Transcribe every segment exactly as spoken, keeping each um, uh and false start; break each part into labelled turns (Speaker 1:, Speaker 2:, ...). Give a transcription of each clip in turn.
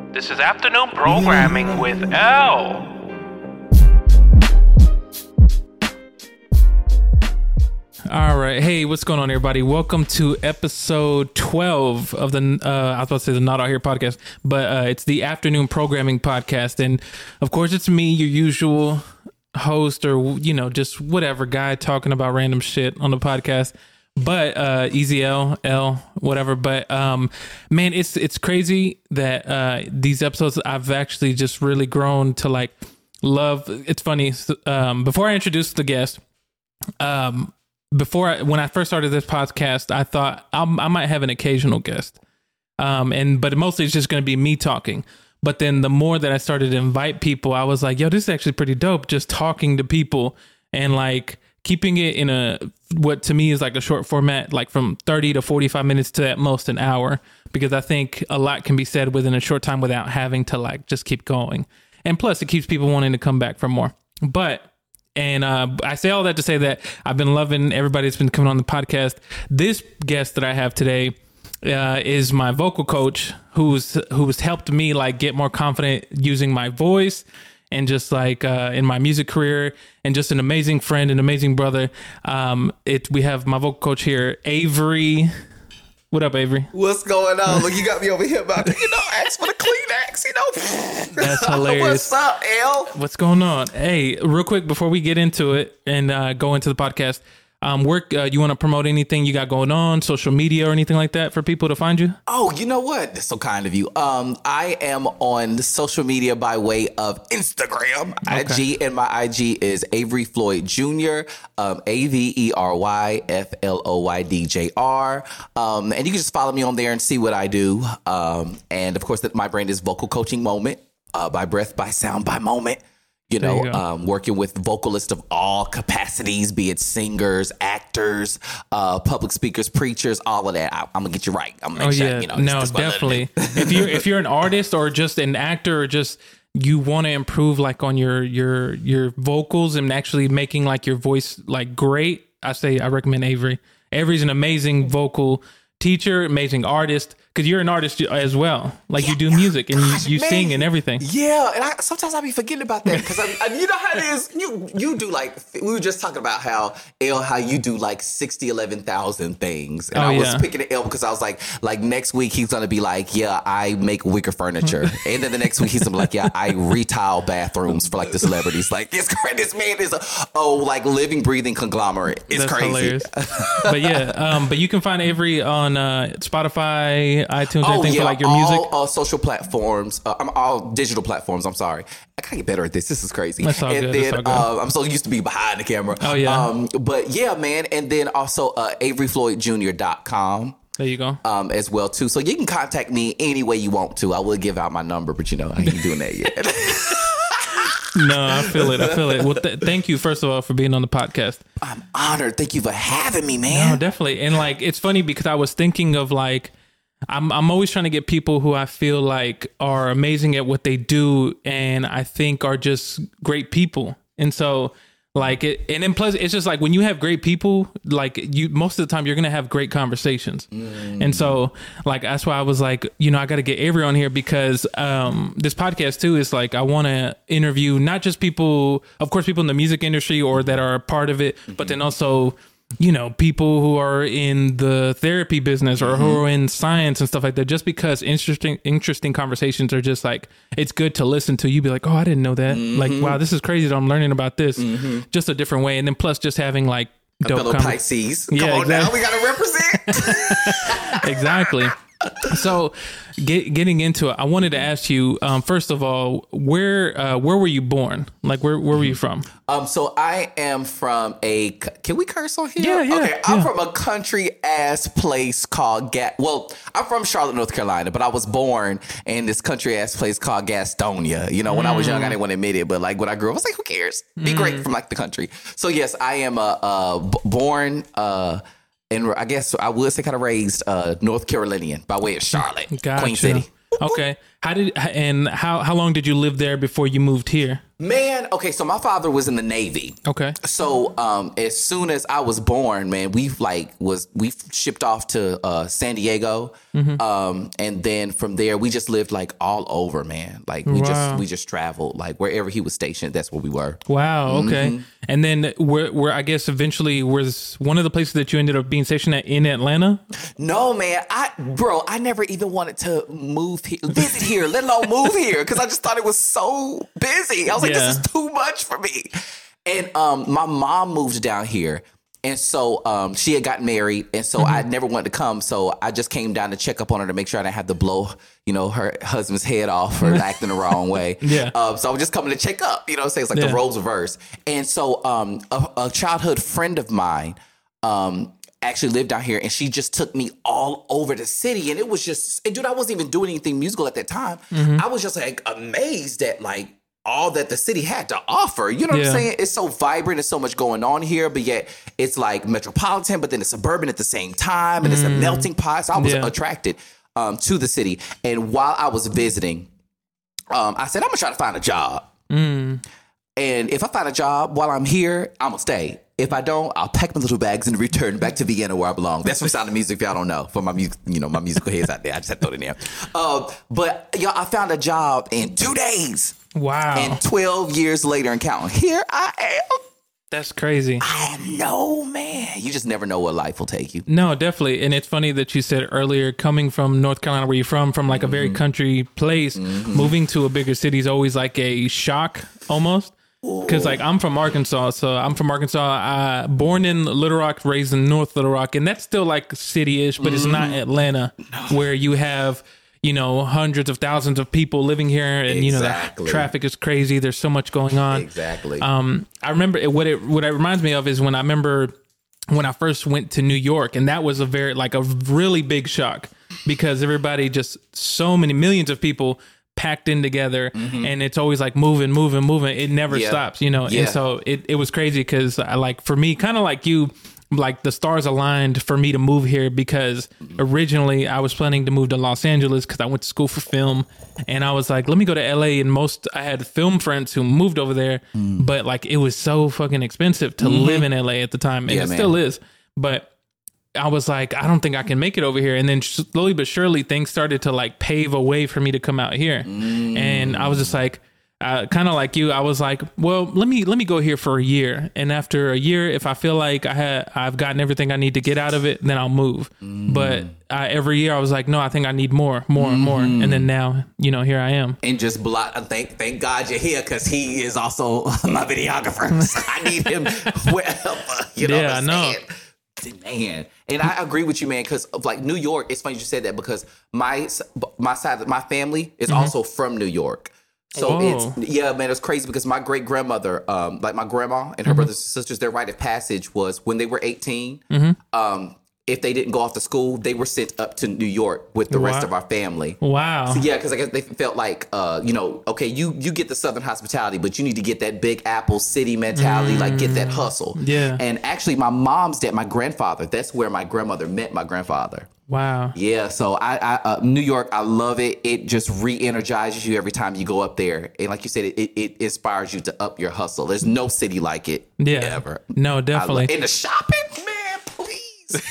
Speaker 1: This is Afternoon Programming with L. All right. Hey, what's going on, everybody? Welcome to episode twelve of the, uh, I was about to say the Not Out Here podcast, but uh, it's the Afternoon Programming podcast. And of course, it's me, your usual host or, you know, just whatever guy talking about random shit on the podcast. But uh, Easy L, L, whatever. But um, man, it's it's crazy that uh, these episodes I've actually just really grown to like love. It's funny. Um, before I introduce the guest, um, before I, when I first started this podcast, I thought I'm, I might have an occasional guest, um, and but mostly it's just going to be me talking. But then the more that I started to invite people, I was like, yo, this is actually pretty dope. Just talking to people and like keeping it in a what to me is like a short format, like from thirty to forty-five minutes to at most an hour, because I think a lot can be said within a short time without having to like just keep going. And plus, it keeps people wanting to come back for more. But and uh, I say all that to say that I've been loving everybody that's been coming on the podcast. This guest that I have today uh, is my vocal coach, who's who's helped me like get more confident using my voice. And just like uh, in my music career, and just an amazing friend, an amazing brother. Um, it we have my vocal coach here, Avery. What up, Avery?
Speaker 2: What's going on? Look, you got me over here about to, you know, ask for the Kleenex, you know.
Speaker 1: That's hilarious.
Speaker 2: What's up, L?
Speaker 1: What's going on? Hey, real quick before we get into it and uh, go into the podcast, um, work. Uh, you want to promote anything you got going on, social media or anything like that for people to find you?
Speaker 2: Oh, you know what? That's so kind of you. Um, I am on social media by way of Instagram, okay. I G, and my I G is Avery Floyd Junior, um, A V E R Y F L O Y D J R. Um, and you can just follow me on there and see what I do. Um, and of course, that my brand is Vocal Coaching Moment, uh, by breath, by sound, by moment. You know, you um, working with vocalists of all capacities, be it singers, actors, uh, public speakers, preachers, all of that. I, I'm gonna get you right. I'm gonna make
Speaker 1: oh,
Speaker 2: sure,
Speaker 1: yeah.
Speaker 2: you know.
Speaker 1: No, definitely. if you're if you're an artist or just an actor or just you want to improve like on your your your vocals and actually making like your voice like great, I say I recommend Avery. Avery's an amazing vocal teacher, amazing artist. Because you're an artist as well. Like yeah, you do music and gosh, you, you sing and everything.
Speaker 2: Yeah. And I, sometimes I be forgetting about that. Because you know how it is. You you do like, we were just talking about how, L, how you do like sixty, eleven thousand things. And
Speaker 1: oh,
Speaker 2: I was
Speaker 1: yeah.
Speaker 2: picking at L because I was like, like next week he's going to be like, yeah, I make wicker furniture. And then the next week he's going to be like, yeah, I retile bathrooms for like the celebrities. Like it's crazy. This man is a, oh, like living, breathing conglomerate. It's
Speaker 1: That's
Speaker 2: crazy.
Speaker 1: Hilarious. But yeah, um, but you can find Avery on uh, Spotify, iTunes,
Speaker 2: oh,
Speaker 1: everything
Speaker 2: yeah,
Speaker 1: for like your
Speaker 2: all,
Speaker 1: music.
Speaker 2: All social platforms. Uh, I'm all digital platforms. I'm sorry. I gotta get better at this. This is crazy.
Speaker 1: That's all
Speaker 2: and
Speaker 1: good.
Speaker 2: then
Speaker 1: That's all good.
Speaker 2: Uh, I'm so used to be behind the camera.
Speaker 1: Oh yeah.
Speaker 2: Um, but yeah, man. And then also uh, Avery Floyd Junior dot com.
Speaker 1: There you go.
Speaker 2: Um, as well too. So you can contact me any way you want to. I will give out my number, but you know I ain't doing that yet.
Speaker 1: No, I feel it. I feel it. Well, th- thank you, first of all, for being on the podcast.
Speaker 2: I'm honored. Thank you for having me, man.
Speaker 1: No, definitely. And like, it's funny because I was thinking of like, I'm I'm always trying to get people who I feel like are amazing at what they do and I think are just great people. And so like it, and then plus it's just like when you have great people, like you, most of the time you're going to have great conversations. Mm. And so like, that's why I was like, you know, I got to get Avery on here because um, this podcast too is like, I want to interview not just people, of course, people in the music industry or that are a part of it, mm-hmm. but then also, you know, people who are in the therapy business or mm-hmm. who are in science and stuff like that, just because interesting, interesting conversations are just like, it's good to listen to. You be like, oh, I didn't know that. Mm-hmm. Like, wow, this is crazy that I'm learning about this mm-hmm. just a different way. And then plus just having like dope
Speaker 2: fellow
Speaker 1: conver-
Speaker 2: Pisces.
Speaker 1: Yeah,
Speaker 2: Come on
Speaker 1: exactly.
Speaker 2: now. We got to represent.
Speaker 1: Exactly. So get, getting into it, I wanted to ask you, um, first of all, where uh, where were you born? Like, where, where were you from?
Speaker 2: Um, so I am from a, can we curse on here?
Speaker 1: Yeah, yeah.
Speaker 2: Okay, I'm
Speaker 1: yeah.
Speaker 2: from a country ass place called, Ga- well, I'm from Charlotte, North Carolina, but I was born in this country ass place called Gastonia. You know, when mm. I was young, I didn't want to admit it, but like when I grew up, I was like, who cares? Be mm. great from like the country. So yes, I am a, uh, b- born, uh, and I guess I would say kind of raised uh, North Carolinian by way of Charlotte,
Speaker 1: gotcha.
Speaker 2: Queen City.
Speaker 1: Okay. How did and how how long did you live there before you moved here?
Speaker 2: Man, okay, so my father was in the Navy.
Speaker 1: Okay.
Speaker 2: So um, as soon as I was born, man, we like was we shipped off to uh, San Diego, mm-hmm. um, and then from there we just lived like all over, man. Like we wow. just we just traveled like wherever he was stationed. That's where we were.
Speaker 1: Wow. Okay. Mm-hmm. And then where where I guess eventually was one of the places that you ended up being stationed at in Atlanta?
Speaker 2: No, man. I bro, I never even wanted to move here, visit here, let alone move here, because I just thought it was so busy. I was like, yeah. this is too much for me. And um, my mom moved down here. And so um, she had gotten married. And so mm-hmm. I never wanted to come. So I just came down to check up on her to make sure I didn't have to blow, you know, her husband's head off for acting the wrong way.
Speaker 1: Yeah.
Speaker 2: Um, so I was just coming to check up, you know what I'm saying? It's like yeah. the roles reversed. And so um, a, a childhood friend of mine um, actually lived down here, and she just took me all over the city. And it was just, and dude, I wasn't even doing anything musical at that time. Mm-hmm. I was just like amazed at like, all that the city had to offer. You know what yeah. I'm saying? It's so vibrant. There's so much going on here, but yet it's like metropolitan, but then it's suburban at the same time. And mm. it's a melting pot. So I was yeah. attracted um, to the city. And while I was visiting, um, I said, I'm going to try to find a job. Mm. And if I find a job while I'm here, I'm going to stay. If I don't, I'll pack my little bags and return back to Vienna where I belong. That's from Sound of Music, if y'all don't know. For my music, you know, my musical heads out there. I just had to throw it in there. Uh, but y'all, I found a job in two days.
Speaker 1: Wow.
Speaker 2: And twelve years later and counting, here I am.
Speaker 1: That's crazy.
Speaker 2: I know, man. You just never know where life will take you.
Speaker 1: No, definitely. And it's funny that you said earlier, coming from North Carolina, where you're from, from like mm-hmm. a very country place, mm-hmm. moving to a bigger city is always like a shock almost. Because like I'm from Arkansas, so I'm from Arkansas. Uh, born in Little Rock, raised in North Little Rock, and that's still like city-ish, but mm-hmm. it's not Atlanta, no. where you have, you know, hundreds of thousands of people living here, and exactly. you know the traffic is crazy. There's so much going on.
Speaker 2: Exactly.
Speaker 1: Um, I remember it, what it what it reminds me of is when I remember when I first went to New York, and that was a very like a really big shock because everybody just so many millions of people packed in together, mm-hmm. and it's always like moving, moving, moving. It never yeah. stops, you know. Yeah. And so it, it was crazy because I like for me, kind of like you, like the stars aligned for me to move here because originally I was planning to move to Los Angeles because I went to school for film, and I was like, let me go to L A. And most I had film friends who moved over there, mm. but like it was so fucking expensive to mm-hmm. live in L A at the time, and yeah, it man. still is. But I was like, I don't think I can make it over here. And then slowly but surely things started to like pave a way for me to come out here. Mm. And I was just like, uh, kind of like you, I was like, well, let me, let me go here for a year. And after a year, if I feel like I had, I've gotten everything I need to get out of it, then I'll move. Mm. But uh, every year I was like, no, I think I need more, more mm. and more. And then now, you know, here I am.
Speaker 2: And just block, thank, thank God you're here. Cause he is also my videographer. So I need him wherever, you know
Speaker 1: yeah,
Speaker 2: what I'm
Speaker 1: I
Speaker 2: saying? Man, and I agree with you, man, because of like New York, it's funny you said that because my my side, my family is mm-hmm. also from New York. So Whoa. it's, yeah, man, it's crazy because my great grandmother, um, like my grandma and her mm-hmm. brothers and sisters, their rite of passage was when they were eighteen, mm-hmm. um, if they didn't go off to school, they were sent up to New York with the wow. rest of our family.
Speaker 1: Wow.
Speaker 2: So, yeah, because I guess they felt like, uh, you know, okay, you you get the Southern hospitality, but you need to get that Big Apple city mentality, mm. like get that hustle.
Speaker 1: Yeah.
Speaker 2: And actually, my mom's dad, my grandfather, that's where my grandmother met my grandfather.
Speaker 1: Wow.
Speaker 2: Yeah. So I, I uh, New York, I love it. It just re-energizes you every time you go up there. And like you said, it, it, it inspires you to up your hustle. There's no city like it
Speaker 1: yeah.
Speaker 2: ever.
Speaker 1: No, definitely.
Speaker 2: In the shopping, man, please.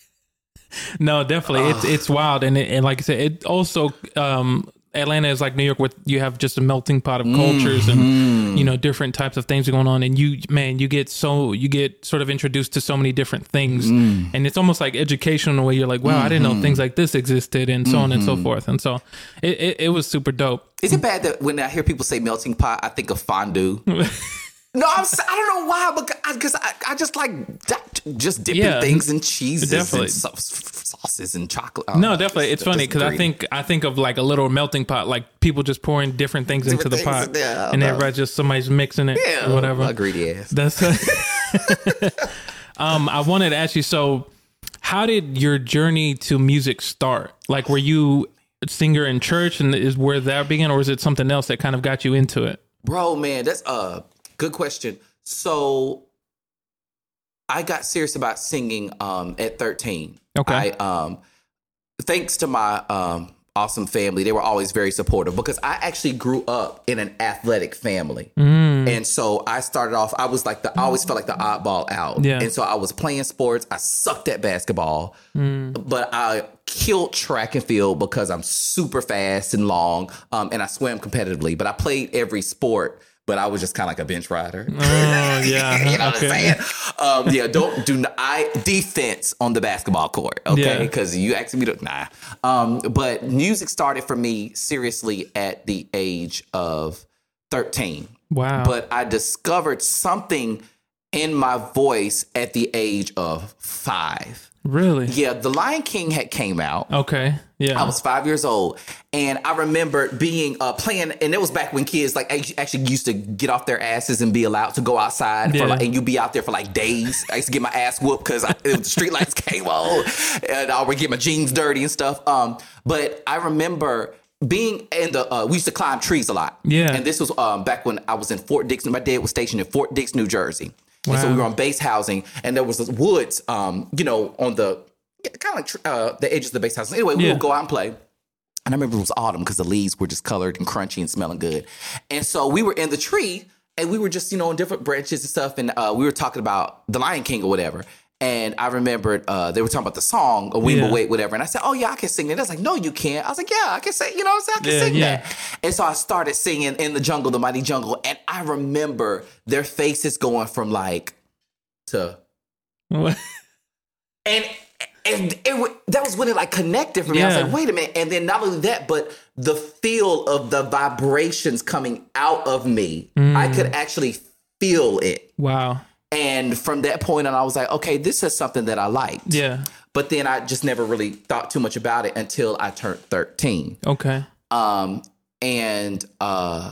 Speaker 1: No, definitely. It's it's wild. And, it, and like I said, it also, um, Atlanta is like New York with you have just a melting pot of cultures mm-hmm. and, you know, different types of things going on. And you, man, you get so, you get sort of introduced to so many different things. Mm. And it's almost like educational in a way. You're like, wow, mm-hmm. I didn't know things like this existed and so mm-hmm. on and so forth. And so it, it, it was super dope.
Speaker 2: Is it bad that when I hear people say melting pot, I think of fondue? No, I'm, I don't know why, but because I, I just like just dipping yeah, things in cheeses definitely. and sauces and chocolate.
Speaker 1: No, know, definitely. It's funny because I think I think of like a little melting pot, like people just pouring different things different into the pot, there, and everybody just somebody's mixing it
Speaker 2: yeah,
Speaker 1: or whatever.
Speaker 2: My greedy ass.
Speaker 1: That's. um, I wanted to ask you. So, how did your journey to music start? Like, were you a singer in church, and is where that began, or is it something else that kind of got you into it?
Speaker 2: Bro, man, that's uh. Good question. So I got serious about singing um, at thirteen.
Speaker 1: Okay.
Speaker 2: I, um, thanks to my um, awesome family. They were always very supportive because I actually grew up in an athletic family. Mm. And so I started off, I was like the, I always felt like the oddball out.
Speaker 1: Yeah.
Speaker 2: And so I was playing sports. I sucked at basketball, mm. but I killed track and field because I'm super fast and long. Um, and I swam competitively, but I played every sport. But I was just kind of like a bench rider.
Speaker 1: Oh, yeah.
Speaker 2: You know
Speaker 1: okay.
Speaker 2: what I'm saying? Um, yeah, don't do not, I defense on the basketball court, okay? Because yeah. you asked me to, nah. Um, but music started for me seriously at the age of thirteen.
Speaker 1: Wow.
Speaker 2: But I discovered something in my voice at the age of five.
Speaker 1: Really?
Speaker 2: Yeah, The Lion King had came out.
Speaker 1: Okay. Yeah.
Speaker 2: I was five years old, and I remember being uh, playing, and it was back when kids like actually used to get off their asses and be allowed to go outside,
Speaker 1: yeah.
Speaker 2: for like, and you be out there for like days. I used to get my ass whooped because the street lights came on, and I would get my jeans dirty and stuff. Um, but I remember being in the, uh, we used to climb trees a lot.
Speaker 1: Yeah.
Speaker 2: And this was um, back when I was in Fort Dix. My dad was stationed in Fort Dix, New Jersey.
Speaker 1: Wow.
Speaker 2: And so we were on base housing, and there was this woods, um, you know, on the kind of like uh, the edges of the base housing. Anyway, we
Speaker 1: yeah.
Speaker 2: would go out and play. And I remember it was autumn because the leaves were just colored and crunchy and smelling good. And so we were in the tree, and we were just, you know, on different branches and stuff. And uh, we were talking about The Lion King or whatever. And I remembered uh, they were talking about the song, A Wimble
Speaker 1: yeah.
Speaker 2: Wait, whatever. And I said, oh, yeah, I can sing that. I was like, no, you can't. I was like, yeah, I can sing. You know what I'm saying? I can
Speaker 1: yeah,
Speaker 2: sing
Speaker 1: yeah.
Speaker 2: that. And so I started singing In the Jungle, the Mighty Jungle. And I remember their faces going from like to.
Speaker 1: What?
Speaker 2: And and it, that was when it like connected for me.
Speaker 1: Yeah.
Speaker 2: I was like, wait a minute. And then not only that, but the feel of the vibrations coming out of me, mm. I could actually feel it.
Speaker 1: Wow.
Speaker 2: And from that point on, I was like, okay, this is something that I liked.
Speaker 1: Yeah.
Speaker 2: But then I just never really thought too much about it until I turned thirteen.
Speaker 1: Okay.
Speaker 2: Um, and, uh,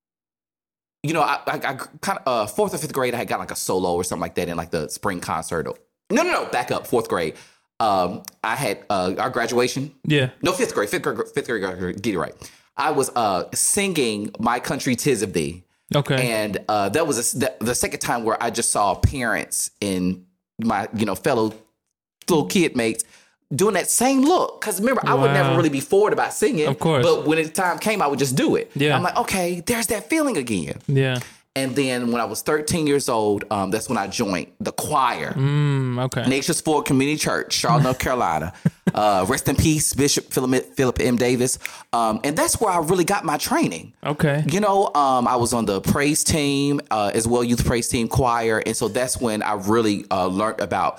Speaker 2: you know, I, I, I kind of, uh, fourth or fifth grade, I had got like a solo or something like that in like the spring concert. No, no, no, back up, fourth grade. Um, I had uh, our graduation.
Speaker 1: Yeah.
Speaker 2: No, fifth grade, fifth grade, fifth grade, get it right. I was uh, singing My Country 'Tis of Thee.
Speaker 1: Okay.
Speaker 2: And uh, that was a, the, the second time where I just saw parents and my, you know, fellow little kid mates doing that same look. Because remember, I
Speaker 1: wow.
Speaker 2: would never really be forward about singing.
Speaker 1: Of course.
Speaker 2: But when the time came, I would just do it.
Speaker 1: Yeah.
Speaker 2: I'm like, okay, there's that feeling again.
Speaker 1: Yeah.
Speaker 2: And then when I was thirteen years old, um, that's when I joined the choir.
Speaker 1: Mm, okay.
Speaker 2: Nature's Ford Community Church, Charlotte, North Carolina. Uh, rest in peace, Bishop Philip, Philip M. Davis. Um, and that's where I really got my training.
Speaker 1: Okay.
Speaker 2: You know, um, I was on the praise team uh, as well, youth praise team, choir. And so that's when I really uh, learned about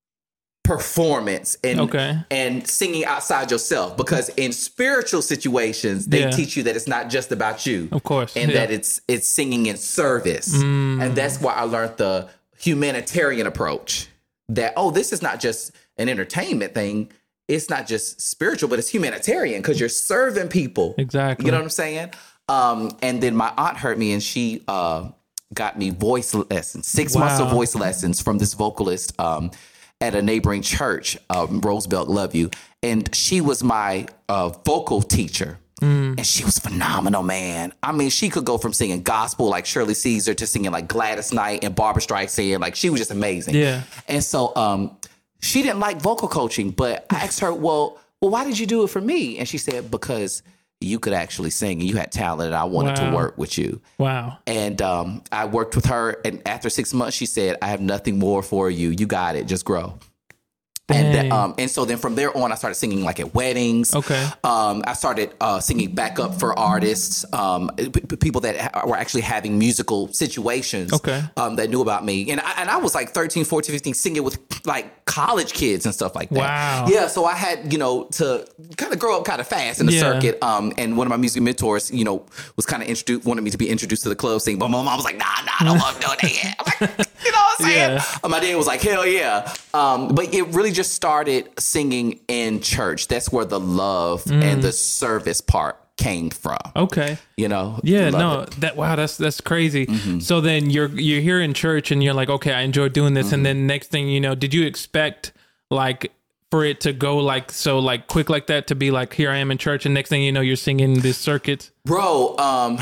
Speaker 2: performance and
Speaker 1: okay.
Speaker 2: and singing outside yourself, because in spiritual situations they
Speaker 1: yeah.
Speaker 2: teach you that it's not just about you,
Speaker 1: of course,
Speaker 2: and
Speaker 1: yeah.
Speaker 2: that it's it's singing in service.
Speaker 1: Mm.
Speaker 2: And that's why I learned the humanitarian approach, that oh, this is not just an entertainment thing, it's not just spiritual, but it's humanitarian because you're serving people.
Speaker 1: Exactly.
Speaker 2: You know what I'm saying? Um, and then my aunt heard me, and she uh, got me voice lessons, six
Speaker 1: wow.
Speaker 2: months of voice lessons from this vocalist um, at a neighboring church, um, Rosebelt, love you. And she was my uh, vocal teacher. Mm. And she was phenomenal, man. I mean, she could go from singing gospel like Shirley Caesar to singing like Gladys Knight and Barbra Streisand. Like, she was just amazing.
Speaker 1: Yeah.
Speaker 2: And so um, she didn't like vocal coaching, but I asked her, well, well, why did you do it for me? And she said, because you could actually sing and you had talent and I wanted wow. to work with you.
Speaker 1: Wow.
Speaker 2: And um, I worked with her. And after six months, she said, I have nothing more for you. You got it. Just grow. And um, and so then from there on, I started singing like at weddings.
Speaker 1: Okay.
Speaker 2: Um, I started uh, singing backup for artists, um, p- people that ha- were actually having musical situations.
Speaker 1: Okay.
Speaker 2: Um, that knew about me, and I, and I was like thirteen, fourteen, fifteen, singing with like college kids and stuff like that.
Speaker 1: Wow.
Speaker 2: Yeah. So I had, you know, to kind of grow up kind of fast in the
Speaker 1: yeah.
Speaker 2: circuit. Um, and one of my music mentors, you know, was kind of introduced, wanted me to be introduced to the club scene, but my mom was like, nah, nah, I don't want to do that yet. I'm like, you know what I'm saying?
Speaker 1: Yeah.
Speaker 2: Uh, my dad was like, hell yeah. Um, but it really just started singing in church. That's where the love mm. and the service part came from.
Speaker 1: Okay.
Speaker 2: You know?
Speaker 1: Yeah, no,
Speaker 2: it.
Speaker 1: that, wow, that's, that's crazy.
Speaker 2: Mm-hmm.
Speaker 1: So then you're, you're here in church and you're like, okay, I enjoy doing this. Mm-hmm. And then next thing you know, did you expect like for it to go like, so like quick like that, to be like, here I am in church, and next thing you know, you're singing this circuit?
Speaker 2: Bro, um,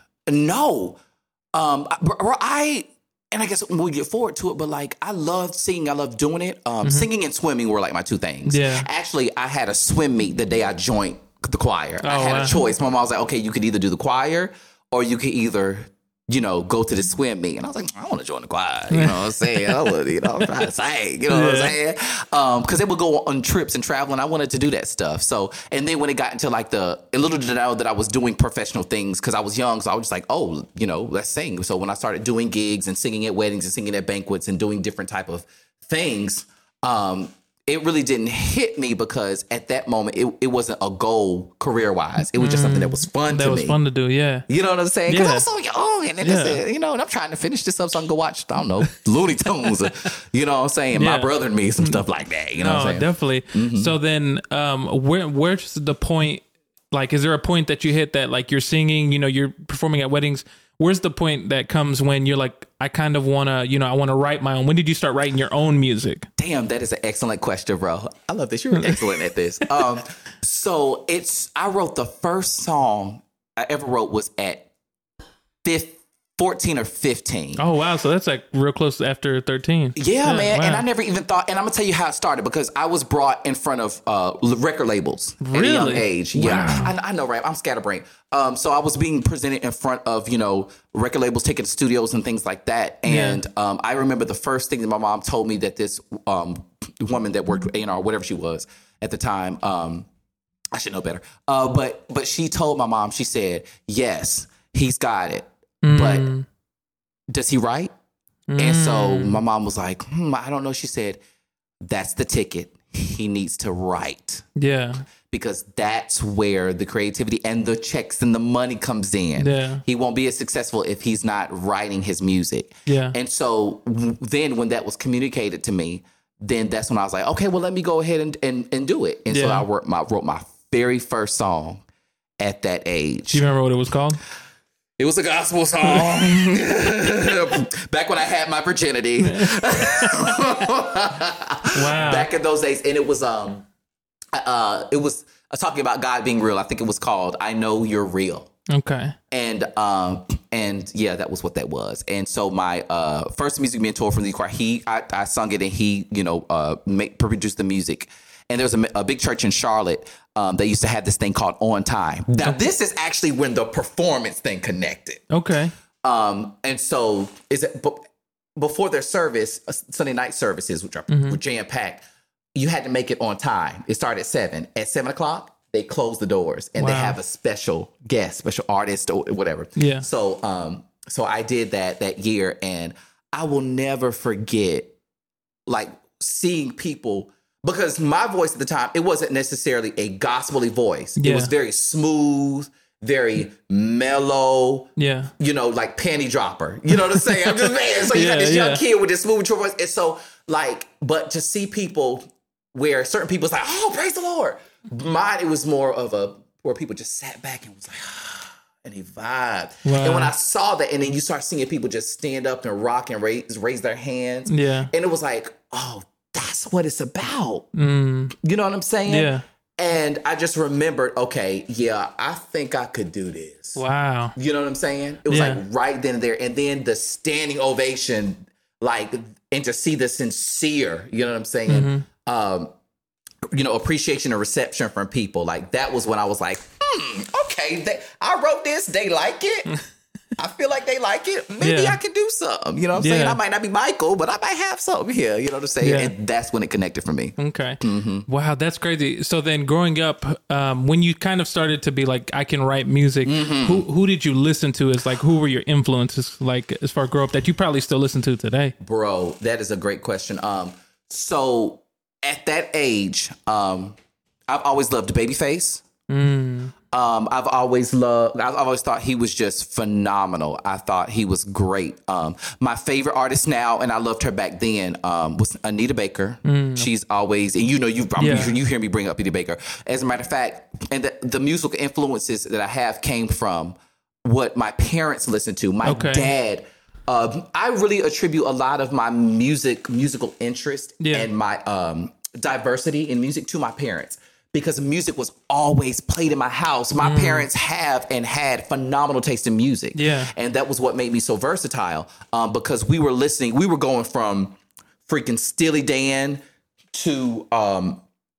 Speaker 2: no. Um, bro, I, and I guess we get forward to it, but like, I loved singing. I loved doing it. Um, mm-hmm. Singing and swimming were like my two things.
Speaker 1: Yeah.
Speaker 2: Actually, I had a swim meet the day I joined the choir.
Speaker 1: Oh,
Speaker 2: I had
Speaker 1: wow.
Speaker 2: a choice. My mom was like, okay, you could either do the choir or you could either, you know, go to the swim meet. And I was like, I want to join the choir. You know what I'm saying? I would, you know, I'm trying to sing. You know what
Speaker 1: Yeah.
Speaker 2: I'm saying? Um, because they would go on trips and travel, and I wanted to do that stuff. So, and then when it got into like the, a little did I know that I was doing professional things because I was young. So I was just like, oh, you know, let's sing. So when I started doing gigs and singing at weddings and singing at banquets and doing different type of things, um, it really didn't hit me because at that moment it, it wasn't a goal career wise. It was just something that was fun
Speaker 1: That
Speaker 2: to
Speaker 1: was
Speaker 2: me.
Speaker 1: fun to do. Yeah.
Speaker 2: You know what I'm saying? Because
Speaker 1: Yeah.
Speaker 2: I was so young, and then
Speaker 1: Yeah.
Speaker 2: it's, you know, and I'm trying to finish this up so I can go watch, I don't know, Looney Tunes. Or, you know what I'm saying?
Speaker 1: Yeah.
Speaker 2: My brother and me, some stuff like that. You know what
Speaker 1: Oh,
Speaker 2: I'm saying?
Speaker 1: definitely.
Speaker 2: Mm-hmm.
Speaker 1: So then, um, where where's the point? Like, is there a point that you hit that like you're singing? You know, you're performing at weddings. Where's the point that comes when you're like, I kind of want to, you know, I want to write my own? When did you start writing your own music?
Speaker 2: Damn, that is an excellent question, bro. I love this. You're excellent at this. Um, so it's, I wrote the first song I ever wrote was at fifteen, fourteen or fifteen.
Speaker 1: Oh wow, so that's like real close after thirteen.
Speaker 2: Yeah, man.
Speaker 1: wow.
Speaker 2: And I never even thought, and I'm going to tell you how it started because I was brought in front of uh, record labels at a young
Speaker 1: Really?
Speaker 2: age. Yeah,
Speaker 1: Wow.
Speaker 2: I, I know, right? I'm scatterbrained. Um, so I was being presented in front of, you know, record labels, taking studios and things like that. And um, I remember the first thing that my mom told me that this um, woman that worked with A and R, whatever she was at the time, um, I should know better. Uh, but but she told my mom, she said, yes, he's got it. But does he write? And so my mom was like, hmm, I don't know. She said, that's the ticket. He needs to write
Speaker 1: Yeah.
Speaker 2: because that's where the creativity and the checks and the money comes in.
Speaker 1: Yeah.
Speaker 2: He won't be as successful if he's not writing his music.
Speaker 1: Yeah.
Speaker 2: And so w- then when that was communicated to me, then that's when I was like, okay, well, let me go ahead and, and, and do it. And so
Speaker 1: Yeah.
Speaker 2: I wrote my, wrote my very first song at that age.
Speaker 1: Do you remember what it was called?
Speaker 2: It was a gospel song. Back when I had my virginity.
Speaker 1: Wow.
Speaker 2: Back in those days. And it was um uh it was uh, talking about God being real. I think it was called I Know You're Real.
Speaker 1: Okay.
Speaker 2: And um and yeah, that was what that was. And so my uh first music mentor from the choir, he I, I sung it and he, you know, uh make, produced the music. And there was a, a big church in Charlotte um, that used to have this thing called On Time. Now, this is actually when the performance thing connected.
Speaker 1: Okay.
Speaker 2: Um, and so is it b- before their service, uh, Sunday night services, which are
Speaker 1: Mm-hmm.
Speaker 2: were jam packed, you had to make it on time. It started at seven. At seven o'clock, they close the doors and they
Speaker 1: Wow.
Speaker 2: have a special guest, special artist or whatever.
Speaker 1: Yeah.
Speaker 2: So, um, so I did that that year, and I will never forget, like seeing people. Because my voice at the time, it wasn't necessarily a gospel-y voice.
Speaker 1: Yeah.
Speaker 2: It was very smooth, very mellow.
Speaker 1: Yeah.
Speaker 2: You know, like panty dropper. You know what I'm saying? I'm just saying. So you
Speaker 1: Yeah,
Speaker 2: got this young
Speaker 1: yeah.
Speaker 2: kid with this smooth mature voice. And so, like, but to see people where certain people's like, oh, praise the Lord. Mine, it was more of a, where people just sat back and was like, and he vibed.
Speaker 1: Wow.
Speaker 2: And when I saw that, and then you start seeing people just stand up and rock and raise, raise their hands.
Speaker 1: Yeah.
Speaker 2: And it was like, oh, that's what it's about.
Speaker 1: Mm.
Speaker 2: You know what I'm saying?
Speaker 1: Yeah.
Speaker 2: And I just remembered, okay, yeah, I think I could do this.
Speaker 1: Wow.
Speaker 2: You know what I'm saying? It was
Speaker 1: Yeah.
Speaker 2: like right then and there. And then the standing ovation, like, and to see the sincere, you know what I'm saying?
Speaker 1: Mm-hmm.
Speaker 2: Um, you know, appreciation and reception from people. Like, that was when I was like, hmm, okay, they, I wrote this, they like it. I feel like they like it. Maybe
Speaker 1: Yeah.
Speaker 2: I can do something. You know what I'm saying?
Speaker 1: Yeah.
Speaker 2: I might not be Michael, but I might have something here. You know what I'm saying?
Speaker 1: Yeah.
Speaker 2: And that's when it connected for me.
Speaker 1: Okay.
Speaker 2: Mm-hmm.
Speaker 1: Wow, that's crazy. So then growing up, um, when you kind of started to be like, I can write music,
Speaker 2: Mm-hmm.
Speaker 1: who who did you listen to as like, who were your influences like as far as grow up that you probably still listen to today?
Speaker 2: Bro, that is a great question. Um, so at that age, um, I've always loved Babyface.
Speaker 1: Mm.
Speaker 2: Um, I've always loved, I've always thought he was just phenomenal. I thought he was great. Um, my favorite artist now, and I loved her back then, um, was Anita Baker. She's always, and you know, you, I'm,
Speaker 1: Yeah.
Speaker 2: you hear me bring up Anita Baker. As a matter of fact, and the, the musical influences that I have came from what my parents listened to. My
Speaker 1: Okay.
Speaker 2: dad, uh, I really attribute a lot of my music, musical interest
Speaker 1: Yeah.
Speaker 2: and my um, diversity in music to my parents. Because music was always played in my house. My parents have and had phenomenal taste in music.
Speaker 1: Yeah.
Speaker 2: And that was what made me so versatile. Um, because we were listening, we were going from freaking Steely Dan to um,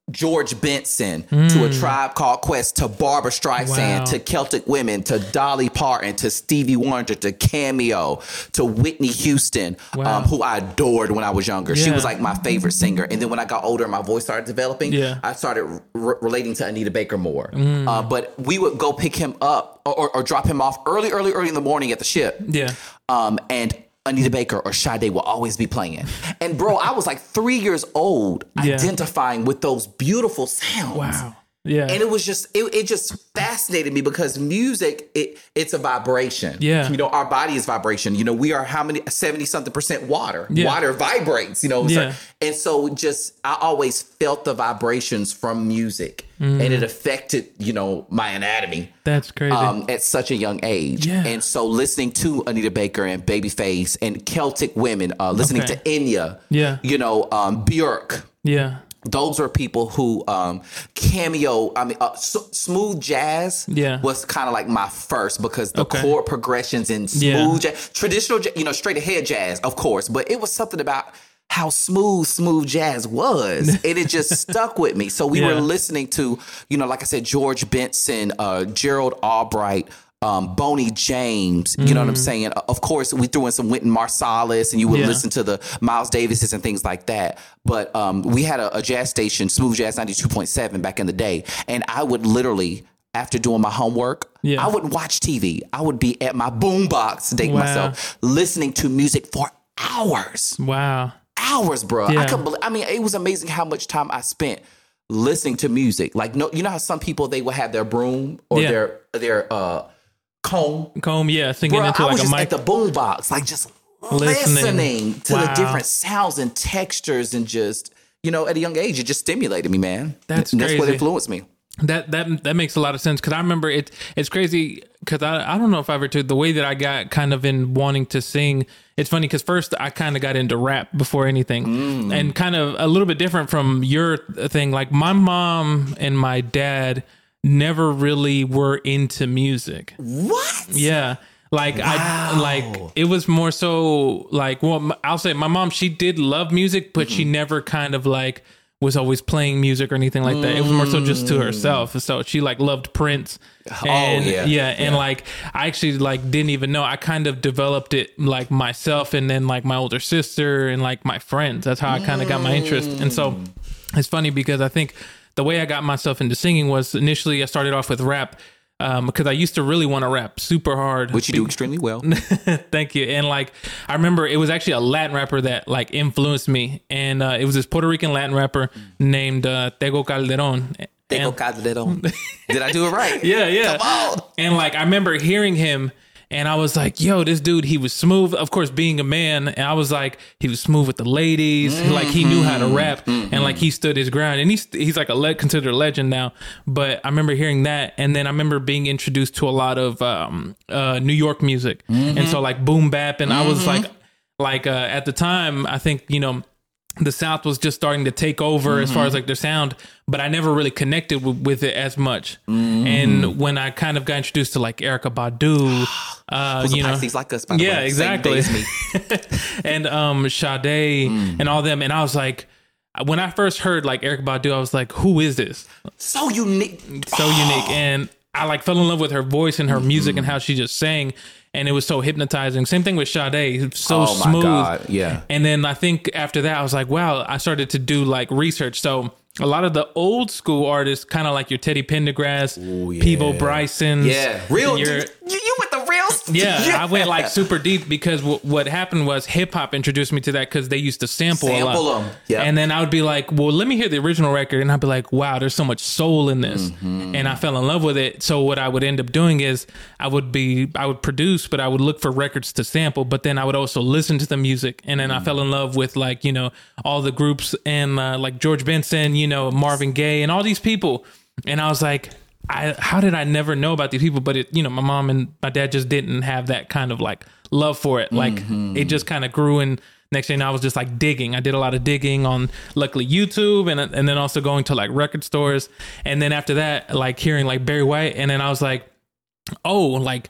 Speaker 2: George Benson, mm. to A Tribe Called Quest, to Barbra Streisand,
Speaker 1: wow.
Speaker 2: to Celtic Women, to Dolly Parton, to Stevie Wonder, to Cameo, to Whitney Houston, wow. um, who I adored when I was younger. Yeah. She was like my favorite singer. And then when I got older and my voice started developing, yeah. I started re- relating to Anita Baker more. Mm. Uh, but we would go pick him up or, or, or drop him off early, early, early in the morning at the ship.
Speaker 1: Yeah.
Speaker 2: Um, and Anita Baker or Sade will always be playing. And bro, I was like three years old yeah. identifying with those beautiful sounds.
Speaker 1: Wow. Yeah.
Speaker 2: And it was just, it, it just fascinated me because music, it it's a vibration.
Speaker 1: Yeah.
Speaker 2: You know, our body is vibration. You know, we are how many, seventy something percent water. Yeah. Water vibrates, you know.
Speaker 1: Yeah.
Speaker 2: So, and so just, I always felt the vibrations from music mm. and it affected, you know, my anatomy.
Speaker 1: That's crazy.
Speaker 2: Um, at such a young age.
Speaker 1: Yeah.
Speaker 2: And so listening to Anita Baker and Babyface and Celtic Women, uh, listening okay. to Enya,
Speaker 1: yeah.
Speaker 2: you know, um, Björk.
Speaker 1: Yeah.
Speaker 2: Those are people who um, Cameo. I mean, uh, s- smooth jazz
Speaker 1: yeah.
Speaker 2: was kind of like my first because the
Speaker 1: okay.
Speaker 2: chord progressions in smooth yeah. jazz, traditional, you know, straight ahead jazz, of course, but it was something about how smooth, smooth jazz was. And it just stuck with me. So we yeah. were listening to, you know, like I said, George Benson, uh, Gerald Albright, Um, Boney James, you mm. know what I'm saying? Of course, we threw in some Wynton Marsalis, and you would yeah. listen to the Miles Davises and things like that. But um, we had a, a jazz station, Smooth Jazz ninety-two point seven back in the day, and I would literally, after doing my homework, yeah. I wouldn't watch T V. I would be at my boombox, dating wow. myself, listening to music for hours.
Speaker 1: Wow.
Speaker 2: Hours, bro. Yeah. I couldn't believe, I mean, it was amazing how much time I spent listening to music. Like, no, you know how some people, they would have their broom or yeah. their, their, uh, comb.
Speaker 1: Comb, yeah, singing
Speaker 2: Bro,
Speaker 1: into
Speaker 2: I
Speaker 1: like
Speaker 2: was
Speaker 1: a
Speaker 2: just
Speaker 1: mic.
Speaker 2: at the boombox, like just listening, listening to wow. the different sounds and textures, and just, you know, at a young age, it just stimulated me, man.
Speaker 1: That's
Speaker 2: and
Speaker 1: crazy.
Speaker 2: That's what influenced me.
Speaker 1: That that that makes a lot of sense because I remember it. It's crazy because I I don't know if I ever told the way that I got kind of in wanting to sing. It's funny because first I kind of got into rap before anything, mm. and kind of a little bit different from your thing. Like my mom and my dad never really were into music.
Speaker 2: What?
Speaker 1: Yeah. Like wow. I like it was more so like, well, I'll say my mom, she did love music, but mm-hmm. she never kind of like was always playing music or anything like that. Mm. It was more so just to herself. So she like loved Prince. And,
Speaker 2: oh yeah.
Speaker 1: yeah. And yeah. like, I actually like didn't even know. I kind of developed it like myself and then like my older sister and like my friends. That's how I kind of got my interest. And so it's funny because I think the way I got myself into singing was initially I started off with rap um, because I used to really want to rap super hard.
Speaker 2: Which you do extremely well.
Speaker 1: Thank you. And like, I remember it was actually a Latin rapper that like influenced me. And uh, it was this Puerto Rican Latin rapper named uh, Tego Calderon.
Speaker 2: Tego
Speaker 1: and,
Speaker 2: Calderon. Did I do it right?
Speaker 1: Yeah, yeah.
Speaker 2: Come on.
Speaker 1: And like, I remember hearing him and I was like, yo, this dude, he was smooth. Of course, being a man, and I was like, he was smooth with the ladies. Mm-hmm. Like, he knew how to rap, mm-hmm. and like, he stood his ground. And he's he's like a le- considered a legend now. But I remember hearing that, and then I remember being introduced to a lot of um, uh, New York music, mm-hmm. and so like boom bap. And mm-hmm. I was like, like uh, at the time, I think you know. The South was just starting to take over mm-hmm. as far as like their sound, but I never really connected w- with it as much. Mm-hmm. And when I kind of got introduced to like Erykah Badu, uh, you know,
Speaker 2: Pisces like us, by the
Speaker 1: yeah,
Speaker 2: way.
Speaker 1: exactly. And um, Sade mm. and all them. And I was like, when I first heard like Erykah Badu, I was like, who is this?
Speaker 2: So unique.
Speaker 1: So oh. unique. And I like fell in love with her voice and her mm-hmm. music and how she just sang. And it was so hypnotizing. Same thing with Sade. So oh smooth. My God.
Speaker 2: Yeah.
Speaker 1: And then I think after that, I was like, wow, I started to do like research. So a lot of the old school artists, kind of like your Teddy Pendergrass, Ooh, yeah. Peebo Bryson.
Speaker 2: Yeah. Real. Your, you, you with the real.
Speaker 1: Yeah,
Speaker 2: yeah.
Speaker 1: I went like super deep because w- what happened was hip hop introduced me to that because they used to sample, sample a lot. Them. Yep. And then I would be like, well, let me hear the original record. And I'd be like, wow, there's so much soul in this. Mm-hmm. And I fell in love with it. So what I would end up doing is I would be, I would produce, but I would look for records to sample. But then I would also listen to the music. And then mm-hmm. I fell in love with like, you know, all the groups and uh, like George Benson, you know, Marvin Gaye and all these people. And I was like, I, how did I never know about these people? But it, you know, my mom and my dad just didn't have that kind of like love for it. Like mm-hmm. it just kind of grew. And next thing I was just like digging. I did a lot of digging on luckily YouTube and and then also going to like record stores. And then after that, like hearing like Barry White. And then I was like, oh, like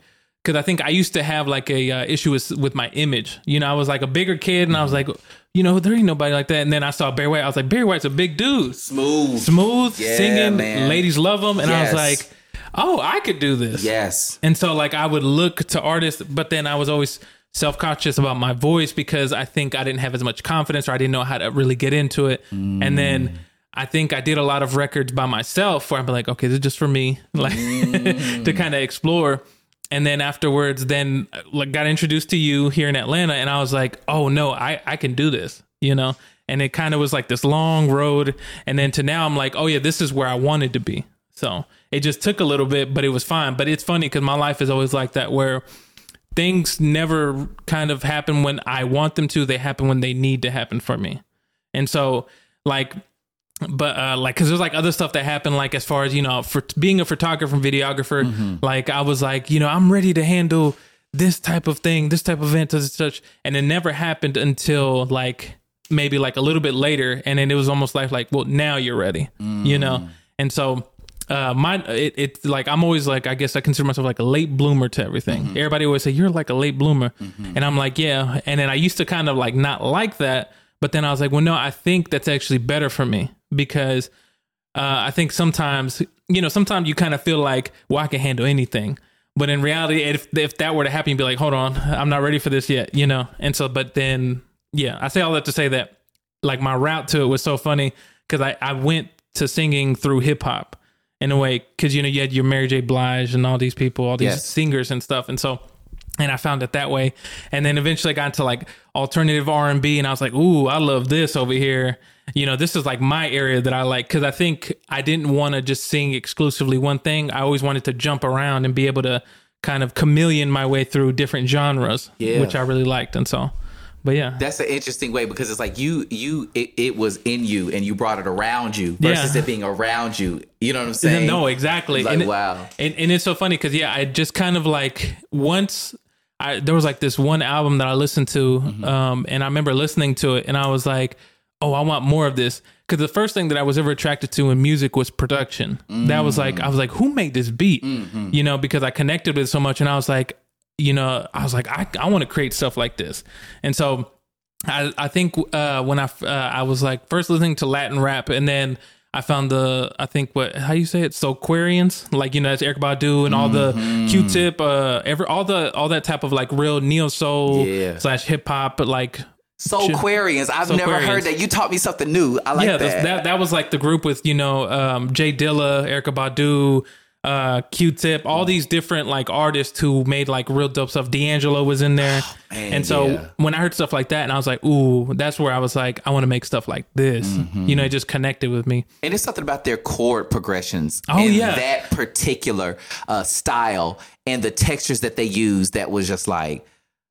Speaker 1: because I think I used to have like a uh, issue with with my image. You know, I was like a bigger kid, and I was like, you know, there ain't nobody like that. And then I saw Barry White. I was like, Barry White's a big dude,
Speaker 2: smooth,
Speaker 1: smooth,
Speaker 2: yeah,
Speaker 1: singing.
Speaker 2: Man.
Speaker 1: Ladies love him, and
Speaker 2: yes.
Speaker 1: I was like, oh, I could do this.
Speaker 2: Yes.
Speaker 1: And so like I would look to artists, but then I was always self-conscious about my voice because I think I didn't have as much confidence, or I didn't know how to really get into it. Mm. And then I think I did a lot of records by myself where I'm like, okay, this is just for me, like mm. to kind of explore. And then afterwards, then like got introduced to you here in Atlanta, and I was like, oh no, I, I can do this, you know? And it kind of was like this long road. And then to now I'm like, oh yeah, this is where I wanted to be. So it just took a little bit, but it was fine. But it's funny because my life is always like that, where things never kind of happen when I want them to. They happen when they need to happen for me. And so like, but uh, like, cause there's like other stuff that happened, like as far as, you know, for being a photographer and videographer, mm-hmm. like I was like, you know, I'm ready to handle this type of thing, this type of event, such and such. And it never happened until like maybe like a little bit later. And then it was almost like, like, well, now you're ready, mm. you know? And so Uh, mine, it, it's like, I'm always like, I guess I consider myself like a late bloomer to everything. Mm-hmm. Everybody always say, you're like a late bloomer. Mm-hmm. And I'm like, yeah. And then I used to kind of like not like that. But then I was like, well, no, I think that's actually better for me because uh, I think sometimes, you know, sometimes you kind of feel like, well, I can handle anything. But in reality, if if that were to happen, you'd be like, hold on, I'm not ready for this yet, you know? And so, but then, yeah, I say all that to say that like my route to it was so funny because I, I went to singing through hip hop. In a way, because, you know, you had your Mary J. Blige and all these people, all these yes. singers and stuff. And so, and I found it that way. And then eventually I got into like alternative R and B, and I was like, ooh, I love this over here. You know, this is like my area that I like, because I think I didn't want to just sing exclusively one thing. I always wanted to jump around and be able to kind of chameleon my way through different genres, yeah. which I really liked. And so, but yeah,
Speaker 2: that's an interesting way because it's like you, you, it, it was in you and you brought it around you versus yeah. it being around you. You know what I'm saying?
Speaker 1: No, exactly.
Speaker 2: Like,
Speaker 1: and it,
Speaker 2: wow.
Speaker 1: And, and it's so funny because, yeah, I just kind of like once I, there was like this one album that I listened to mm-hmm. um, and I remember listening to it and I was like, oh, I want more of this. Because the first thing that I was ever attracted to in music was production. Mm-hmm. That was like, I was like, who made this beat? Mm-hmm. You know, because I connected with it so much and I was like, you know, I was like, I, I want to create stuff like this. And so I, I think uh, when I, uh, I was like first listening to Latin rap and then I found the, I think what, how you say it? Soulquarians, like, you know, that's Erykah Badu and all mm-hmm. the Q-Tip, uh, every, all the, all that type of like real neo soul yeah. slash hip hop, but like.
Speaker 2: Soulquarians. I've Soulquarians. never heard that. You taught me something new. I like
Speaker 1: yeah,
Speaker 2: that.
Speaker 1: that. That was like the group with, you know, um, Jay Dilla, Erykah Badu, uh, Q-Tip, all these different like artists who made like real dope stuff. D'Angelo was in there. Oh, man, and so yeah. when I heard stuff like that and I was like, ooh, that's where I was like, I want to make stuff like this. Mm-hmm. You know, it just connected with me.
Speaker 2: And it's something about their chord progressions.
Speaker 1: Oh,
Speaker 2: and
Speaker 1: yeah.
Speaker 2: that particular uh, style and the textures that they use that was just like,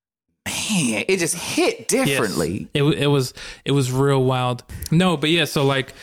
Speaker 2: man, it just hit differently.
Speaker 1: Yes. It, it was, it was real wild. No, but yeah, so like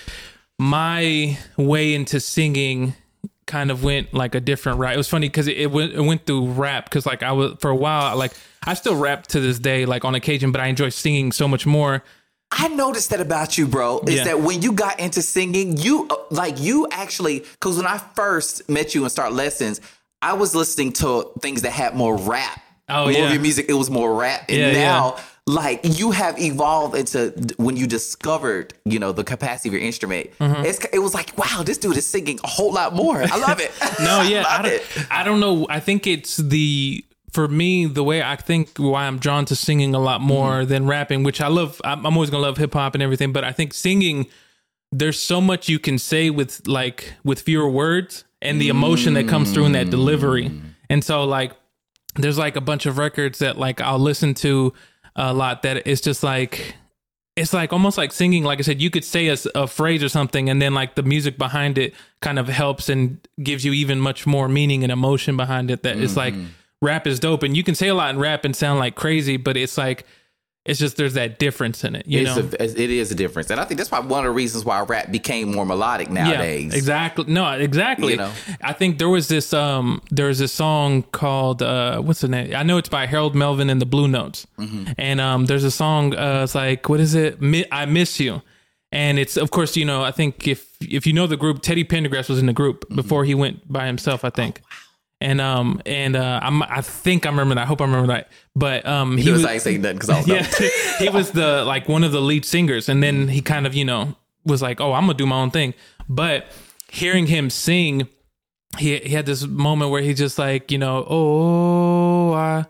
Speaker 1: my way into singing kind of went like a different route. It was funny because it, it went it went through rap because like I was for a while like I still rap to this day like on occasion, but I enjoy singing so much more.
Speaker 2: I noticed that about you, bro, is yeah. that when you got into singing, you like you actually, because when I first met you and start lessons, I was listening to things that had more rap.
Speaker 1: Oh,
Speaker 2: more
Speaker 1: yeah.
Speaker 2: of your music, it was more rap. And
Speaker 1: yeah,
Speaker 2: now,
Speaker 1: yeah.
Speaker 2: like, you have evolved into when you discovered, you know, the capacity of your instrument. Mm-hmm. It's, it was like, wow, this dude is singing a whole lot more. I love it.
Speaker 1: no, yeah.
Speaker 2: I,
Speaker 1: I, don't, I don't know. I think it's the, for me, the way I think why I'm drawn to singing a lot more mm-hmm. than rapping, which I love. I'm, I'm always going to love hip hop and everything. But I think singing, there's so much you can say with like, with fewer words and the emotion that comes through in that delivery. And so like, there's like a bunch of records that like I'll listen to a lot that it's just like, it's like almost like singing. Like I said, you could say a, a phrase or something and then like the music behind it kind of helps and gives you even much more meaning and emotion behind it. That mm-hmm. it's like rap is dope and you can say a lot in rap and sound like crazy, but it's like, it's just there's that difference in it, you
Speaker 2: it's
Speaker 1: know.
Speaker 2: A, it is a difference, and I think that's probably one of the reasons why rap became more melodic nowadays.
Speaker 1: Yeah, exactly. No, exactly. You know? I think there was this um, there was this song called uh, what's the name? I know it's by Harold Melvin and the Blue Notes, mm-hmm. and um, there's a song. Uh, it's like what is it? Mi- I Miss You, and it's of course you know I think if if you know the group, Teddy Pendergrass was in the group mm-hmm. before he went by himself. I think. Oh, wow. And um and uh I'm I think I remember that. I hope I remember that. But um he,
Speaker 2: he was
Speaker 1: was
Speaker 2: I ain't saying nothing because I don't know.
Speaker 1: yeah, he was the like one of the lead singers, and then he kind of, you know, was like, oh, I'm gonna do my own thing. But hearing him sing, he he had this moment where he just like, you know, oh I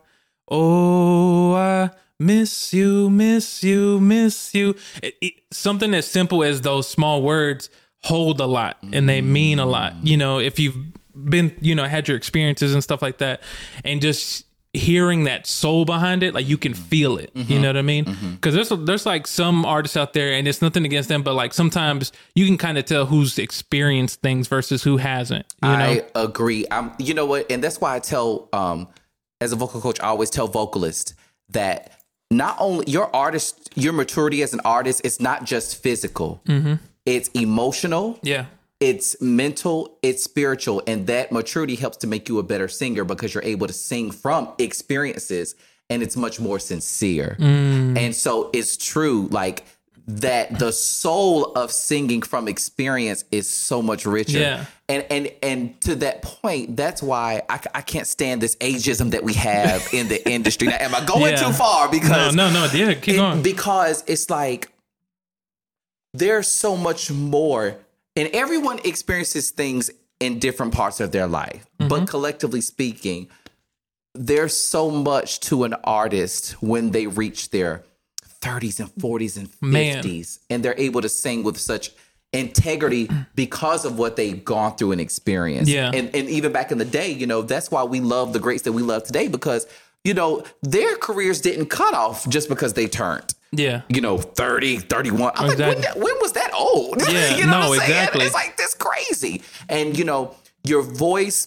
Speaker 1: oh I miss you, miss you, miss you. It, it, something as simple as those small words hold a lot, and they mean a lot. You know, if you've been, you know, had your experiences and stuff like that, and just hearing that soul behind it, like you can feel it. Mm-hmm. You know what I mean? Because mm-hmm. there's there's like some artists out there, and it's nothing against them, but like sometimes you can kind of tell who's experienced things versus who hasn't. You know?
Speaker 2: I agree. I'm. You know what? And that's why I tell, um, as a vocal coach, I always tell vocalists that not only your artist, your maturity as an artist, it's not just physical. Mm-hmm. It's emotional.
Speaker 1: Yeah.
Speaker 2: It's mental, it's spiritual, and that maturity helps to make you a better singer because you're able to sing from experiences, and it's much more sincere. Mm. And so it's true, like that the soul of singing from experience is so much richer.
Speaker 1: Yeah.
Speaker 2: And and and to that point, that's why I, I can't stand this ageism that we have in the industry. Now, am I going yeah. too far? Because
Speaker 1: no, no, no, yeah, keep
Speaker 2: it,
Speaker 1: going.
Speaker 2: Because it's like there's so much more. And everyone experiences things in different parts of their life. Mm-hmm. But collectively speaking, there's so much to an artist when they reach their thirties and forties and fifties. Man. And they're able to sing with such integrity because of what they've gone through and experienced.
Speaker 1: Yeah.
Speaker 2: And, and even back in the day, you know, that's why we love the greats that we love today, because, you know, their careers didn't cut off just because they turned.
Speaker 1: Yeah.
Speaker 2: You know, thirty, thirty-one. I'm
Speaker 1: exactly.
Speaker 2: like, when, when was that old?
Speaker 1: Yeah,
Speaker 2: you know
Speaker 1: no,
Speaker 2: what I'm saying?
Speaker 1: exactly.
Speaker 2: It's like, this crazy. And, you know, your voice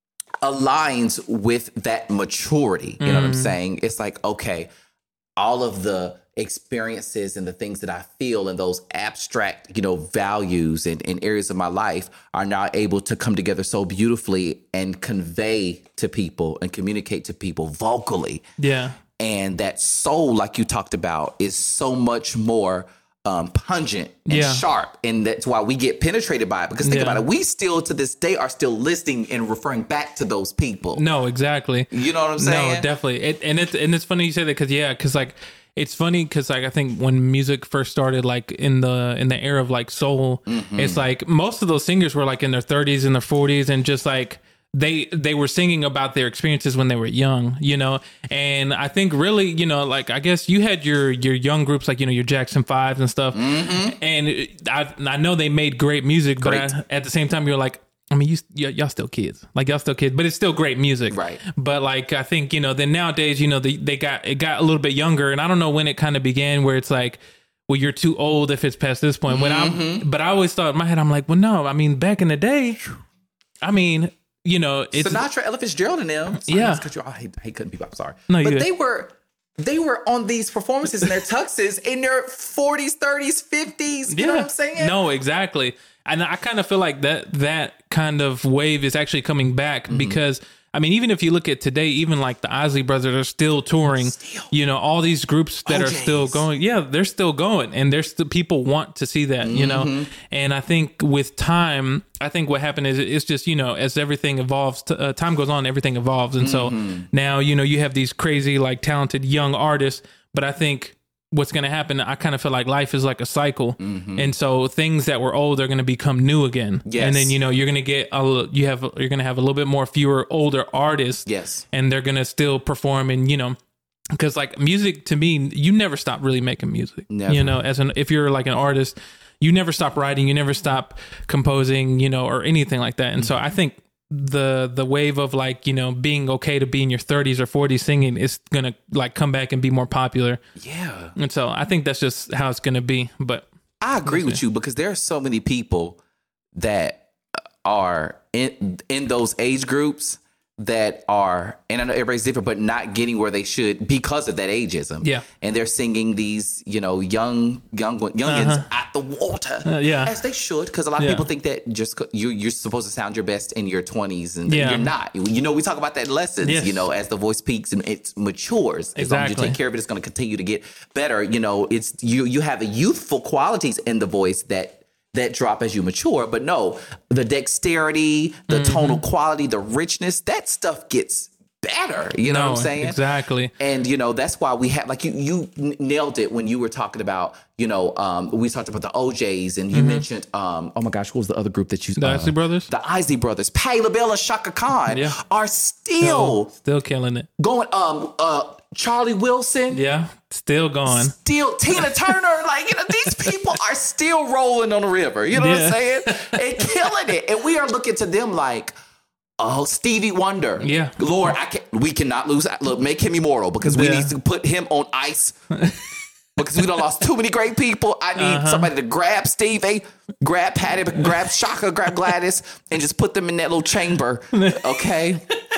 Speaker 2: aligns with that maturity. You mm. know what I'm saying? It's like, okay, all of the experiences and the things that I feel and those abstract, you know, values and, and areas of my life are now able to come together so beautifully and convey to people and communicate to people vocally.
Speaker 1: Yeah.
Speaker 2: And that soul, like you talked about, is so much more um, pungent and
Speaker 1: yeah.
Speaker 2: sharp. And that's why we get penetrated by it. Because think
Speaker 1: yeah.
Speaker 2: about it. We still, to this day, are still listening and referring back to those people.
Speaker 1: No, exactly.
Speaker 2: You know what I'm saying?
Speaker 1: No, definitely. It, and, it's, and it's funny you say that because, yeah, because, like, it's funny because, like, I think when music first started, like, in the in the era of, like, soul, mm-hmm. it's, like, most of those singers were, like, in their thirties and their forties and just, like, they they were singing about their experiences when they were young, you know. And I think really, you know, like I guess you had your your young groups like, you know, your Jackson Fives and stuff. Mm-hmm. And I I know they made great music, great. but I, at the same time you're like, I mean, you y- y'all still kids, like y'all still kids, but it's still great music,
Speaker 2: right?
Speaker 1: But like I think, you know, then nowadays, you know, they they got it got a little bit younger, and I don't know when it kind of began where it's like, well, you're too old if it's past this point. When mm-hmm. I'm, but I always thought in my head, I'm like, well, no, I mean, back in the day, I mean. You know, it's
Speaker 2: Sinatra, Ella Fitzgerald, and them. Sorry,
Speaker 1: yeah,
Speaker 2: cut you off. I hate, I hate cutting people. I'm sorry,
Speaker 1: no,
Speaker 2: but
Speaker 1: good.
Speaker 2: they were they were on these performances in their tuxes in their forties, thirties, fifties. You yeah. know what I'm saying?
Speaker 1: No, exactly. And I kind of feel like that that kind of wave is actually coming back mm-hmm. because. I mean, even if you look at today, even like the Isley Brothers are still touring, still. You know, all these groups that O Js. Are still going. Yeah, they're still going. And there's still people want to see that, mm-hmm. you know, and I think with time, I think what happened is it's just, you know, as everything evolves, t- uh, time goes on, everything evolves. And mm-hmm. so now, you know, you have these crazy, like talented young artists. But I think what's going to happen, I kind of feel like life is like a cycle. Mm-hmm. And so things that were old are going to become new again. Yes. And then, you know, you're going to get, a, you have, you're going to have a little bit more fewer older artists.
Speaker 2: Yes.
Speaker 1: And they're going to still perform and, you know, because like music to me, you never stop really making music. Never. You know, as an, if you're like an artist, you never stop writing, you never stop composing, you know, or anything like that. And mm-hmm. so I think the the wave of like, you know, being okay to be in your thirties or forties singing is gonna like come back and be more popular.
Speaker 2: Yeah.
Speaker 1: And so I think that's just how it's gonna be. But
Speaker 2: I agree with you because there are so many people that are in in those age groups that are, and I know everybody's different, but not getting where they should because of that ageism.
Speaker 1: Yeah.
Speaker 2: And they're singing these, you know, young, young, youngins uh-huh. at the water.
Speaker 1: Uh, yeah.
Speaker 2: As they should. Because a lot of
Speaker 1: yeah.
Speaker 2: people think that just you, you're supposed to sound your best in your twenties and
Speaker 1: yeah.
Speaker 2: you're not. You know, we talk about that in lessons, yes. you know, as the voice peaks and it matures. As
Speaker 1: exactly.
Speaker 2: long as you take care of it, it's going to continue to get better. You know, it's you, you have youthful qualities in the voice that that drop as you mature. But no, the dexterity, the mm-hmm. tonal quality, the richness, that stuff gets better. You know
Speaker 1: no,
Speaker 2: what I'm saying?
Speaker 1: Exactly.
Speaker 2: And, you know, that's why we have, like, you, you nailed it when you were talking about, you know, um, we talked about the O Js and you mm-hmm. mentioned, um, oh my gosh, what was the other group that you...
Speaker 1: The
Speaker 2: uh,
Speaker 1: Isley Brothers?
Speaker 2: The Isley Brothers. Patti LaBelle and Shaka Khan yeah. are still...
Speaker 1: No, still killing it.
Speaker 2: Going, um, uh, Charlie Wilson.
Speaker 1: Yeah, still going.
Speaker 2: Still, Tina Turner, like, you know, these people are still rolling on the river. You know yeah. what I'm saying? And killing it. And we are looking to them like, oh, Stevie Wonder.
Speaker 1: Yeah.
Speaker 2: Lord, I can't, we cannot lose. Look, make him immortal because we yeah. need to put him on ice because we done lost too many great people. I need uh-huh. somebody to grab Stevie, grab Patty, grab Shaka, grab Gladys, and just put them in that little chamber. Okay.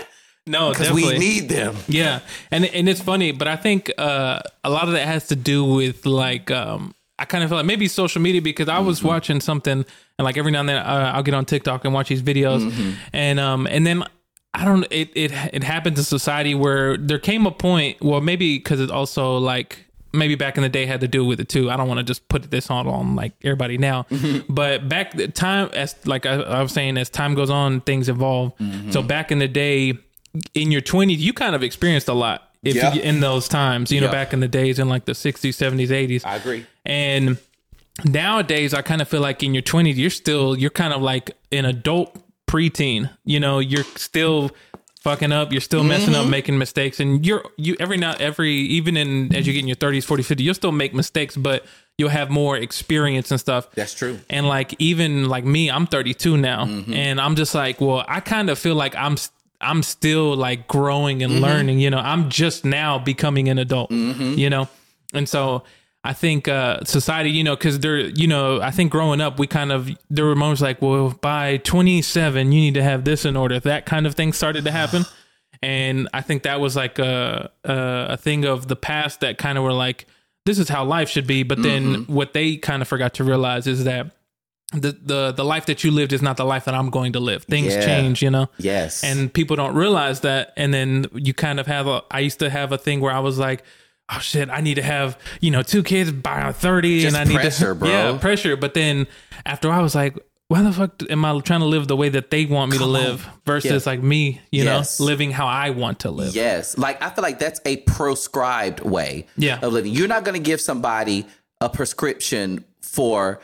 Speaker 1: No,
Speaker 2: because we need them.
Speaker 1: Yeah, and and it's funny, but I think uh, a lot of that has to do with like um, I kind of feel like maybe social media because I was mm-hmm. watching something and like every now and then uh, I'll get on TikTok and watch these videos mm-hmm. and um and then I don't it it it happens in society where there came a point, well maybe because it also like maybe back in the day had to do with it too. I don't want to just put this on on like everybody now, mm-hmm. but back the time as like I, I was saying, as time goes on, things evolve. Mm-hmm. So back in the day. In your twenties, you kind of experienced a lot if yeah. you, in those times, you know, yeah. back in the days in like the sixties, seventies, eighties.
Speaker 2: I agree.
Speaker 1: And nowadays, I kind of feel like in your twenties, you're still, you're kind of like an adult preteen. You know, you're still fucking up. You're still messing mm-hmm. up, making mistakes. And you're, you every now, every, even in, as you get in your thirties, forties, fifties, you'll still make mistakes, but you'll have more experience and stuff.
Speaker 2: That's true.
Speaker 1: And like, even like me, I'm thirty-two now. Mm-hmm. And I'm just like, well, I kind of feel like I'm I'm still like growing and mm-hmm. learning, you know, I'm just now becoming an adult, mm-hmm. you know? And so I think uh, society, you know, cause they're, you know, I think growing up, we kind of, there were moments like, well, by twenty-seven, you need to have this in order. That kind of thing started to happen. And I think that was like a, a, a thing of the past that kind of were like, this is how life should be. But then mm-hmm. what they kind of forgot to realize is that the, the the life that you lived is not the life that I'm going to live. Things yeah. change, you know?
Speaker 2: Yes.
Speaker 1: And people don't realize that. And then you kind of have a, I used to have a thing where I was like, oh shit, I need to have, you know, two kids by thirty.
Speaker 2: Just
Speaker 1: and I need
Speaker 2: pressure,
Speaker 1: to,
Speaker 2: bro.
Speaker 1: Yeah, pressure. But then after I was like, why the fuck am I trying to live the way that they want me Come to live on. versus yeah. like me, you yes. know, living how I want to live?
Speaker 2: Yes. Like, I feel like that's a prescribed way
Speaker 1: yeah.
Speaker 2: of living. You're not going to give somebody a prescription for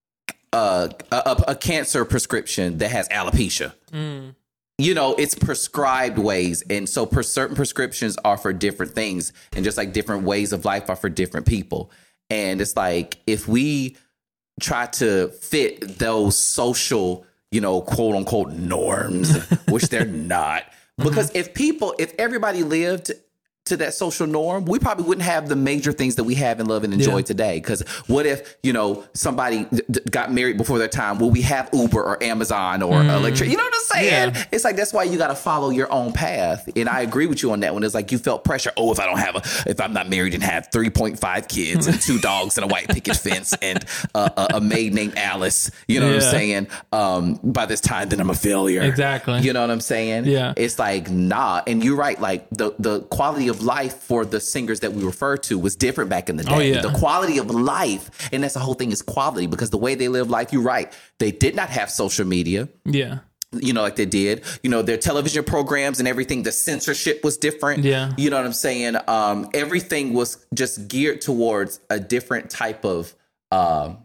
Speaker 2: Uh, a, a cancer prescription that has alopecia. Mm. You know, it's prescribed ways. And so per certain prescriptions are for different things. And just like different ways of life are for different people. And it's like, if we try to fit those social, you know, quote unquote norms, which they're not. Because mm-hmm. if people, if everybody lived to that social norm, we probably wouldn't have the major things that we have and love and enjoy yeah. today. Because what if, you know, somebody d- d- got married before their time? Will we have Uber or Amazon or mm. electric? You know what I'm saying? Yeah. It's like, that's why you got to follow your own path. And I agree with you on that one. It's like you felt pressure. Oh, if I don't have a, if I'm not married and have three point five kids and two dogs and a white picket fence and uh, a, a maid named Alice, you know yeah. what I'm saying? Um, by this time, then I'm a failure.
Speaker 1: Exactly.
Speaker 2: You know what I'm saying?
Speaker 1: Yeah.
Speaker 2: It's like, nah. And you're right. Like the, the quality of life for the singers that we refer to was different back in the day.
Speaker 1: Oh, yeah.
Speaker 2: The quality of life, and that's the whole thing, is quality, because the way they live life, you're right, they did not have social media.
Speaker 1: Yeah.
Speaker 2: You know, like they did, you know, their television programs and everything, the censorship was different.
Speaker 1: Yeah.
Speaker 2: You know what I'm saying? Um, everything was just geared towards a different type of uh,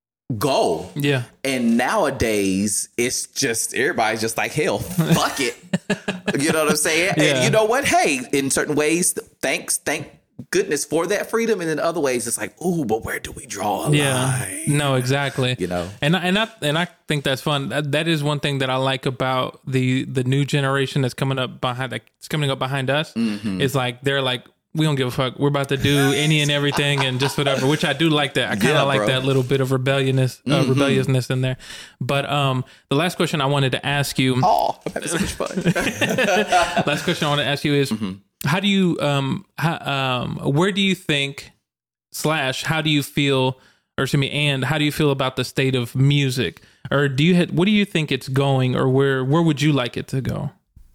Speaker 2: goal.
Speaker 1: Yeah.
Speaker 2: And nowadays, it's just, everybody's just like, hell, fuck it. You know what I'm saying?
Speaker 1: Yeah.
Speaker 2: And you know what? Hey, in certain ways, thanks, thank goodness for that freedom. And in other ways, it's like, ooh, but where do we draw a
Speaker 1: yeah.
Speaker 2: line?
Speaker 1: No, exactly.
Speaker 2: You know?
Speaker 1: And I, and I, and I think that's fun. That, that is one thing that I like about the, the new generation that's coming up behind, like, it's coming up behind us. Mm-hmm. Is like, they're like, we don't give a fuck. We're about to do any and everything and just whatever, which I do like that. I kind of yeah, like bro. that little bit of rebelliousness, uh, mm-hmm. rebelliousness in there. But um, the last question I wanted to ask you.
Speaker 2: Oh, I'm having so much fun.
Speaker 1: Last question I want to ask you is, mm-hmm. how do you, um, how, um, where do you think, slash, how do you feel, or excuse me, and how do you feel about the state of music? Or do you, ha- what do you think it's going, or where, where would you like it to go?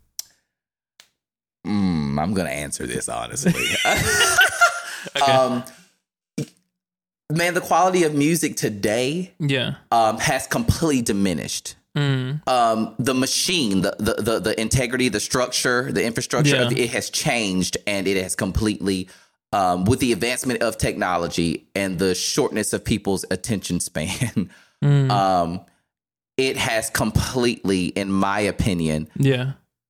Speaker 2: Mm, I'm going to answer this honestly. Okay. Um, man, the quality of music today
Speaker 1: yeah.
Speaker 2: um, has completely diminished. Mm. Um, the machine, the, the, the, the integrity, the structure, the infrastructure
Speaker 1: yeah.
Speaker 2: of it has changed, and it has completely, um, with the advancement of technology and the shortness of people's attention span, mm. um, it has completely, in my opinion,
Speaker 1: yeah,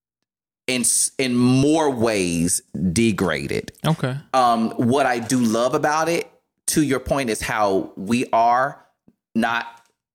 Speaker 2: in in more ways degraded.
Speaker 1: Okay.
Speaker 2: Um, what I do love about it, to your point, is how we are not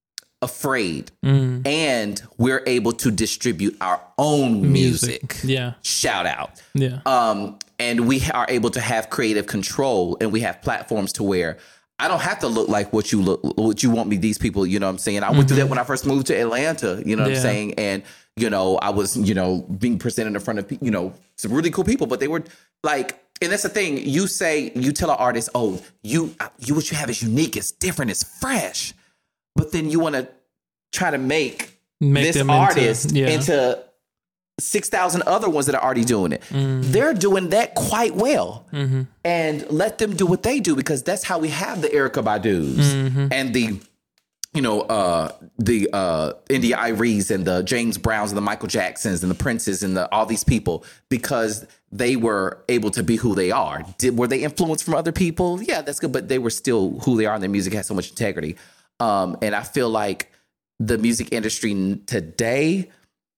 Speaker 2: afraid, mm. and we're able to distribute our own music. music.
Speaker 1: Yeah.
Speaker 2: Shout out.
Speaker 1: Yeah.
Speaker 2: Um, and we are able to have creative control, and we have platforms to where I don't have to look like what you look, what you want me. These people, you know what I'm saying? I mm-hmm. went through that when I first moved to Atlanta, you know what yeah. I'm saying? And, you know, I was, you know, being presented in front of, you know, some really cool people, but they were like, and that's the thing. You say, you tell an artist, oh, you, you, what you have is unique, it's different, it's fresh. But then you want to try to make, make this artist into, yeah. into six thousand other ones that are already doing it. Mm-hmm. They're doing that quite well. Mm-hmm. And let them do what they do, because that's how we have the Erykah Badu's mm-hmm. and the, you know, uh, the uh, India Iries and the James Browns and the Michael Jacksons and the Princes and the, all these people, because they were able to be who they are. Did, were they influenced from other people? Yeah, that's good. But they were still who they are, and their music has so much integrity. Um, and I feel like the music industry today,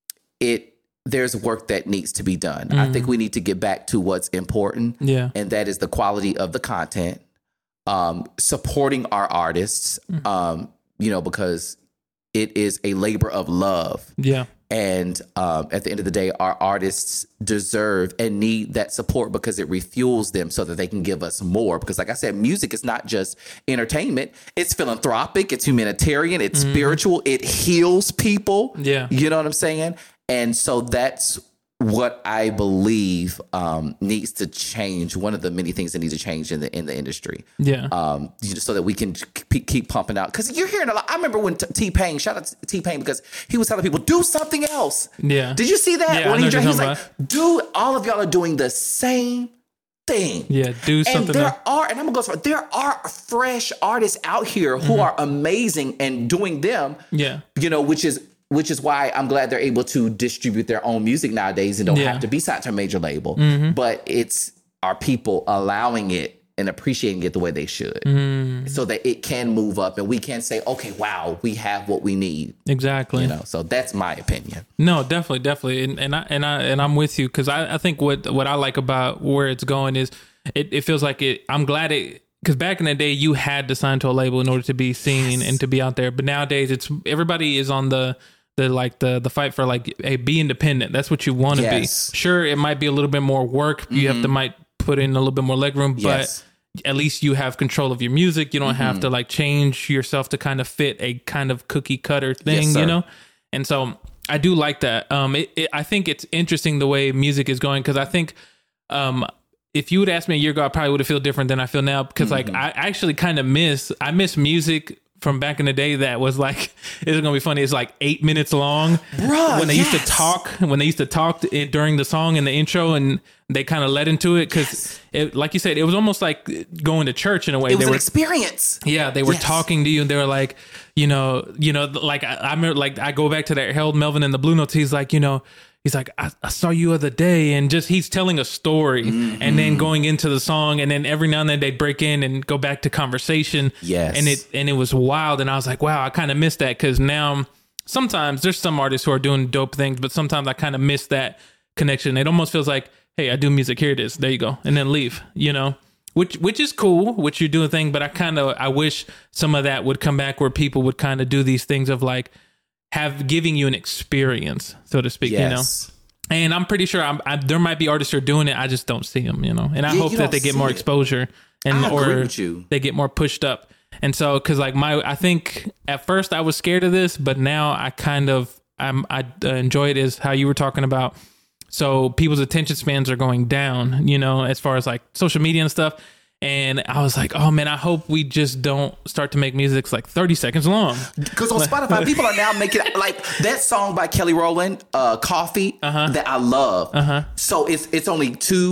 Speaker 2: it there's work that needs to be done. Mm. I think we need to get back to what's important. Yeah. And that is the quality of the content, um, supporting our artists, mm. um, you know, because it is a labor of love. Yeah. And um, at the end of the day, our artists deserve and need that support, because it refuels them so that they can give us more. Because like I said, music is not just entertainment. It's philanthropic. It's humanitarian. It's mm. spiritual. It heals people. Yeah. You know what I'm saying? And so that's what I believe um, needs to change. One of the many things that needs to change in the in the industry. Yeah. Um, so that we can keep, keep pumping out. Because you're hearing a lot. I remember when T-Pain, shout out to T-Pain, because he was telling people, do something else. Yeah. Did you see that?
Speaker 1: Yeah,
Speaker 2: when
Speaker 1: he,
Speaker 2: he was like, dude, all of y'all are doing the same thing.
Speaker 1: Yeah, do something.
Speaker 2: And there
Speaker 1: else.
Speaker 2: are, and I'm going to go so far, there are fresh artists out here who mm-hmm. are amazing and doing them. Yeah. You know, which is, Which is why I'm glad they're able to distribute their own music nowadays and don't yeah. have to be signed to a major label. Mm-hmm. But it's our people allowing it and appreciating it the way they should, mm. so that it can move up and we can say, okay, wow, we have what we need. Exactly. You know, so that's my opinion.
Speaker 1: No, definitely, definitely. And, and I and I and I'm with you, because I, I think what what I like about where it's going is it, it feels like it. I'm glad it. Because back in the day, you had to sign to a label in order to be seen yes. and to be out there. But nowadays, it's everybody is on the the like the the fight for like, hey, be independent. That's what you want to yes. be. Sure, it might be a little bit more work. You mm-hmm. have to might put in a little bit more legroom, yes. but at least you have control of your music. You don't mm-hmm. have to like change yourself to kind of fit a kind of cookie cutter thing, yes, you know? And so I do like that. Um, it, it, I think it's interesting the way music is going, because I think um, if you would ask me a year ago, I probably would have felt different than I feel now, because mm-hmm. like I actually kind of miss, I miss music from back in the day that was like, it's gonna be funny, it's like eight minutes long. Bruh, when they yes. used to talk, when they used to talk it during the song in the intro, and they kind of led into it, because yes. like you said, it was almost like going to church in a way.
Speaker 2: It was
Speaker 1: they
Speaker 2: an
Speaker 1: were,
Speaker 2: experience.
Speaker 1: Yeah, they were yes. talking to you, and they were like, you know, you know, like I, I remember, like I go back to that Harold Melvin and the Blue Notes. He's like, you know, he's like, I, I saw you other day, and just he's telling a story, mm-hmm. and then going into the song, and then every now and then they break in and go back to conversation. Yes, and it and it was wild, and I was like, wow, I kind of missed that, because now sometimes there's some artists who are doing dope things, but sometimes I kind of miss that connection. It almost feels like, hey, I do music, here it is, there you go, and then leave, you know, which which is cool, which you're doing thing, but I kind of I wish some of that would come back, where people would kind of do these things of like, have giving you an experience, so to speak, yes. you know? And I'm pretty sure I'm, I, there might be artists who are doing it. I just don't see them, you know? And I yeah, hope that they get more it. exposure, and I or they get more pushed up. And so, cause like my, I think at first I was scared of this, but now I kind of, I'm, I enjoy it, is how you were talking about. So people's attention spans are going down, you know, as far as like social media and stuff. And I was like, oh man, I hope we just don't start to make music that's like thirty seconds long.
Speaker 2: Because on Spotify, people are now making like that song by Kelly Rowland, uh, Coffee, uh-huh. that I love. Uh-huh. So it's it's only two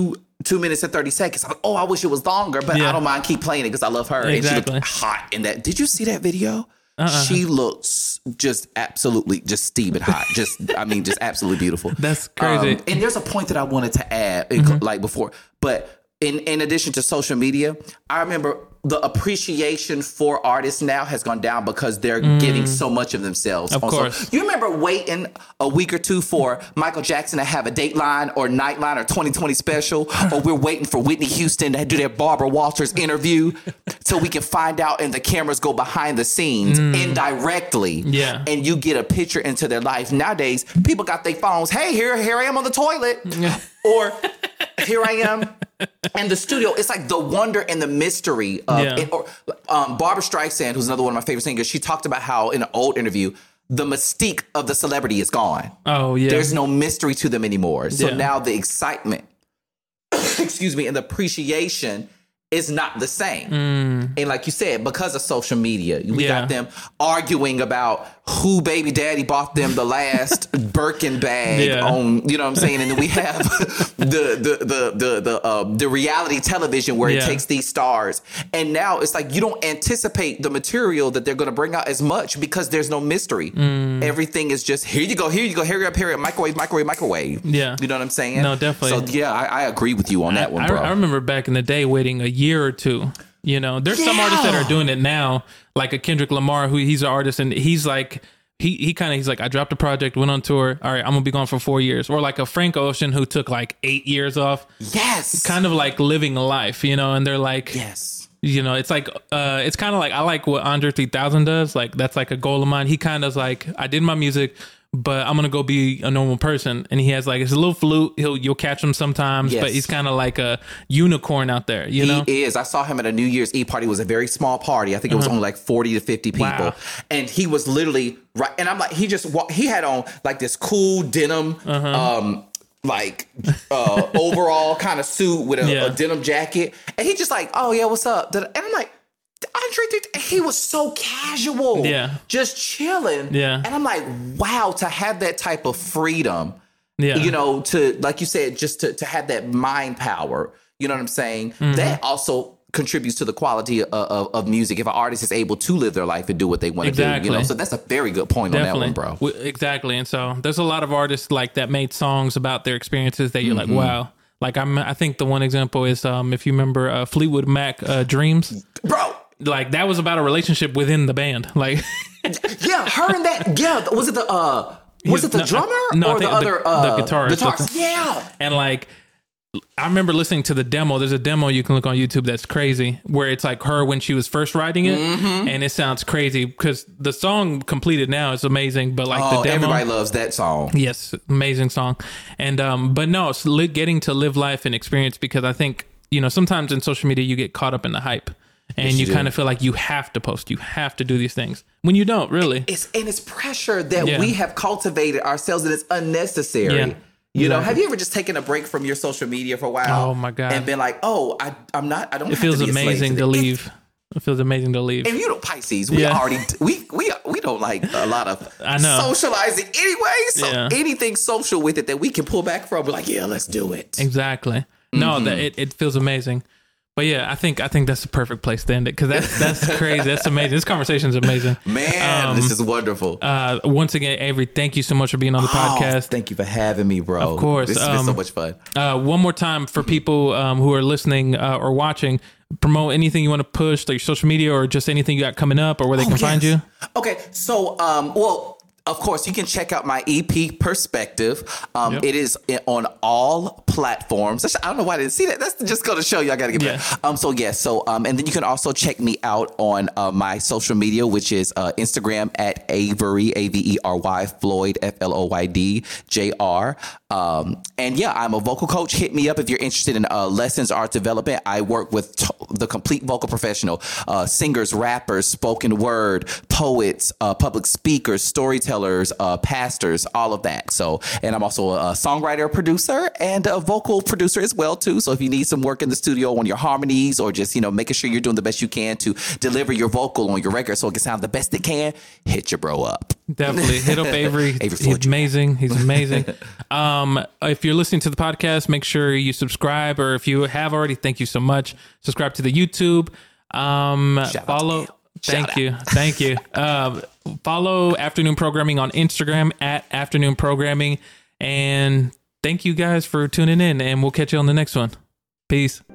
Speaker 2: two minutes and thirty seconds. I'm like, oh, I wish it was longer, but
Speaker 1: yeah.
Speaker 2: I don't mind keep playing it because I love her.
Speaker 1: Exactly.
Speaker 2: And she looked hot in that. Did you see that video?
Speaker 1: Uh-uh.
Speaker 2: She looks just absolutely just steaming hot. Just, I mean, just absolutely beautiful.
Speaker 1: That's crazy.
Speaker 2: Um, and there's a point that I wanted to add,
Speaker 1: Mm-hmm.
Speaker 2: like before, but in, in addition to social media, I remember the appreciation for artists now has gone down because they're mm. getting so much of themselves.
Speaker 1: Of
Speaker 2: also.
Speaker 1: course.
Speaker 2: You remember waiting a week or two for Michael Jackson to have a Dateline or Nightline or twenty twenty special, or we're waiting for Whitney Houston to do their Barbara Walters interview so we can find out and the cameras go behind the scenes mm. indirectly.
Speaker 1: Yeah.
Speaker 2: And you get a picture into their life. Nowadays, people got their phones. Hey, here, here I am on the toilet. Or here I am in the studio. It's like the wonder and the mystery of
Speaker 1: yeah.
Speaker 2: it. Or, um, Barbara Streisand, who's another one of my favorite singers, she talked about how in an old interview, the mystique of the celebrity is gone.
Speaker 1: Oh, yeah.
Speaker 2: There's no mystery to them anymore. So
Speaker 1: yeah.
Speaker 2: now the excitement, excuse me, and the appreciation is not the same. Mm. And like you said, because of social media, we
Speaker 1: yeah.
Speaker 2: got them arguing about who baby daddy bought them the last Birkin bag
Speaker 1: yeah.
Speaker 2: on, you know what I'm saying? And then we have the the the the the, uh, the reality television where
Speaker 1: yeah.
Speaker 2: it takes these stars. And now it's like you don't anticipate the material that they're going to bring out as much because there's no mystery. Mm. Everything is just, here you go, here you go, hurry up, hurry up, microwave, microwave, microwave.
Speaker 1: Yeah.
Speaker 2: You know what I'm saying?
Speaker 1: No, definitely.
Speaker 2: So yeah, I, I agree with you on that
Speaker 1: I,
Speaker 2: one, bro.
Speaker 1: I, I remember back in the day waiting a year or two. You know, there's yeah. some artists that are doing it now, like a Kendrick Lamar, who he's an artist, and he's like, he he kind of, he's like, I dropped a project, went on tour. All right, I'm gonna be gone for four years. Or like a Frank Ocean who took like eight years off.
Speaker 2: Yes.
Speaker 1: Kind of like living a life, you know, and they're like,
Speaker 2: yes.
Speaker 1: You know, it's like, uh, it's kind of like, I like what Andre three thousand does. Like, that's like a goal of mine. He kind of like, I did my music, but I'm gonna go be a normal person. And he has like, it's a little flute. He'll you'll catch him sometimes, yes. but he's kind of like a unicorn out there. You
Speaker 2: he
Speaker 1: know,
Speaker 2: is. I saw him at a New Year's Eve party. It was a very small party. I think it was uh-huh. only like forty to fifty people,
Speaker 1: wow.
Speaker 2: and he was literally right. And I'm like, he just walked, he had on like this cool denim, uh-huh. um, like uh, overall kind of suit with a,
Speaker 1: yeah.
Speaker 2: a denim jacket, and he just like, oh yeah, what's up? And I'm like, Andre, he was so casual,
Speaker 1: yeah,
Speaker 2: just chilling,
Speaker 1: yeah.
Speaker 2: And I'm like, wow, to have that type of freedom,
Speaker 1: yeah,
Speaker 2: you know, to like you said, just to to have that mind power, you know what I'm saying? Mm-hmm. That also contributes to the quality of, of, of music if an artist is able to live their life and do what they want to
Speaker 1: exactly.
Speaker 2: do, you know. So that's a very good point Definitely. on that one, bro.
Speaker 1: Exactly, and so there's a lot of artists like that made songs about their experiences that you're mm-hmm. like, wow. Like I'm, I think the one example is um, if you remember uh, Fleetwood Mac, uh, Dreams,
Speaker 2: bro.
Speaker 1: Like that was about a relationship within the band. Like,
Speaker 2: yeah, her and that. Yeah, was it the uh, was it the
Speaker 1: no,
Speaker 2: drummer
Speaker 1: no,
Speaker 2: or the, the other uh,
Speaker 1: the guitarist?
Speaker 2: guitarist? Yeah,
Speaker 1: and like. I remember listening to the demo. There's a demo you can look on YouTube that's crazy, where it's like her when she was first writing it, mm-hmm. and it sounds crazy because the song completed now is amazing, but like
Speaker 2: oh,
Speaker 1: the demo,
Speaker 2: everybody loves that song.
Speaker 1: Yes, amazing song, and um, but no, it's li- getting to live life and experience because I think you know sometimes in social media you get caught up in the hype. And yes, you, you kind of feel like you have to post, you have to do these things when you don't really. It's
Speaker 2: and it's pressure that
Speaker 1: yeah.
Speaker 2: we have cultivated ourselves, and it's unnecessary. Yeah. You
Speaker 1: exactly.
Speaker 2: know, have you ever just taken a break from your social media for a while?
Speaker 1: Oh my God.
Speaker 2: And been like, oh, I, I'm not, I don't
Speaker 1: it
Speaker 2: have
Speaker 1: feels
Speaker 2: to be
Speaker 1: amazing
Speaker 2: to,
Speaker 1: to leave. It feels amazing to leave.
Speaker 2: And you know, Pisces, we yeah. already, we, we, we don't like a lot of
Speaker 1: I know.
Speaker 2: socializing anyway. So
Speaker 1: yeah.
Speaker 2: anything social with it that we can pull back from, we're like, yeah, let's do it.
Speaker 1: Exactly. Mm-hmm. No, that it, it feels amazing. But yeah, I think I think that's the perfect place to end it because that's that's crazy. That's amazing. This conversation is amazing.
Speaker 2: Man, um, this is wonderful.
Speaker 1: Uh, once again, Avery, thank you so much for being on the
Speaker 2: oh,
Speaker 1: podcast.
Speaker 2: Thank you for having me, bro.
Speaker 1: Of course.
Speaker 2: This has
Speaker 1: um,
Speaker 2: been so much fun.
Speaker 1: Uh, one more time for people um, who are listening uh, or watching, promote anything you want to push, like your social media or just anything you got coming up or where they
Speaker 2: oh,
Speaker 1: can
Speaker 2: yes.
Speaker 1: find you.
Speaker 2: Okay, so, um, well... Of course, you can check out my E P Perspective. Um, yep. It is on all platforms. I don't know why I didn't see that. That's just going to show you. I got to get
Speaker 1: yeah.
Speaker 2: back. Um, so, yeah. So, um, and then you can also check me out on uh, my social media, which is uh, Instagram at Avery, A V E R Y, Floyd, F L O Y D, J R. Um, and yeah, I'm a vocal coach. Hit me up if you're interested in uh, lessons, art development. I work with t- the complete vocal professional, uh, singers, rappers, spoken word, poets, uh, public speakers, storytellers, uh, pastors, all of that. So, and I'm also a songwriter, producer, and a vocal producer as well too. So if you need some work in the studio on your harmonies or just, you know, making sure you're doing the best you can to deliver your vocal on your record so it can sound the best it can, hit your bro up.
Speaker 1: Definitely hit up Avery.
Speaker 2: Avery
Speaker 1: He's amazing. He's amazing. um, if you're listening to the podcast, make sure you subscribe, or if you have already, thank you so much. Subscribe to the YouTube. Um,
Speaker 2: Shout
Speaker 1: follow. Thank you. Thank you. Um, follow Afternoon Programming on Instagram at Afternoon Programming. And thank you guys for tuning in, and we'll catch you on the next one. Peace.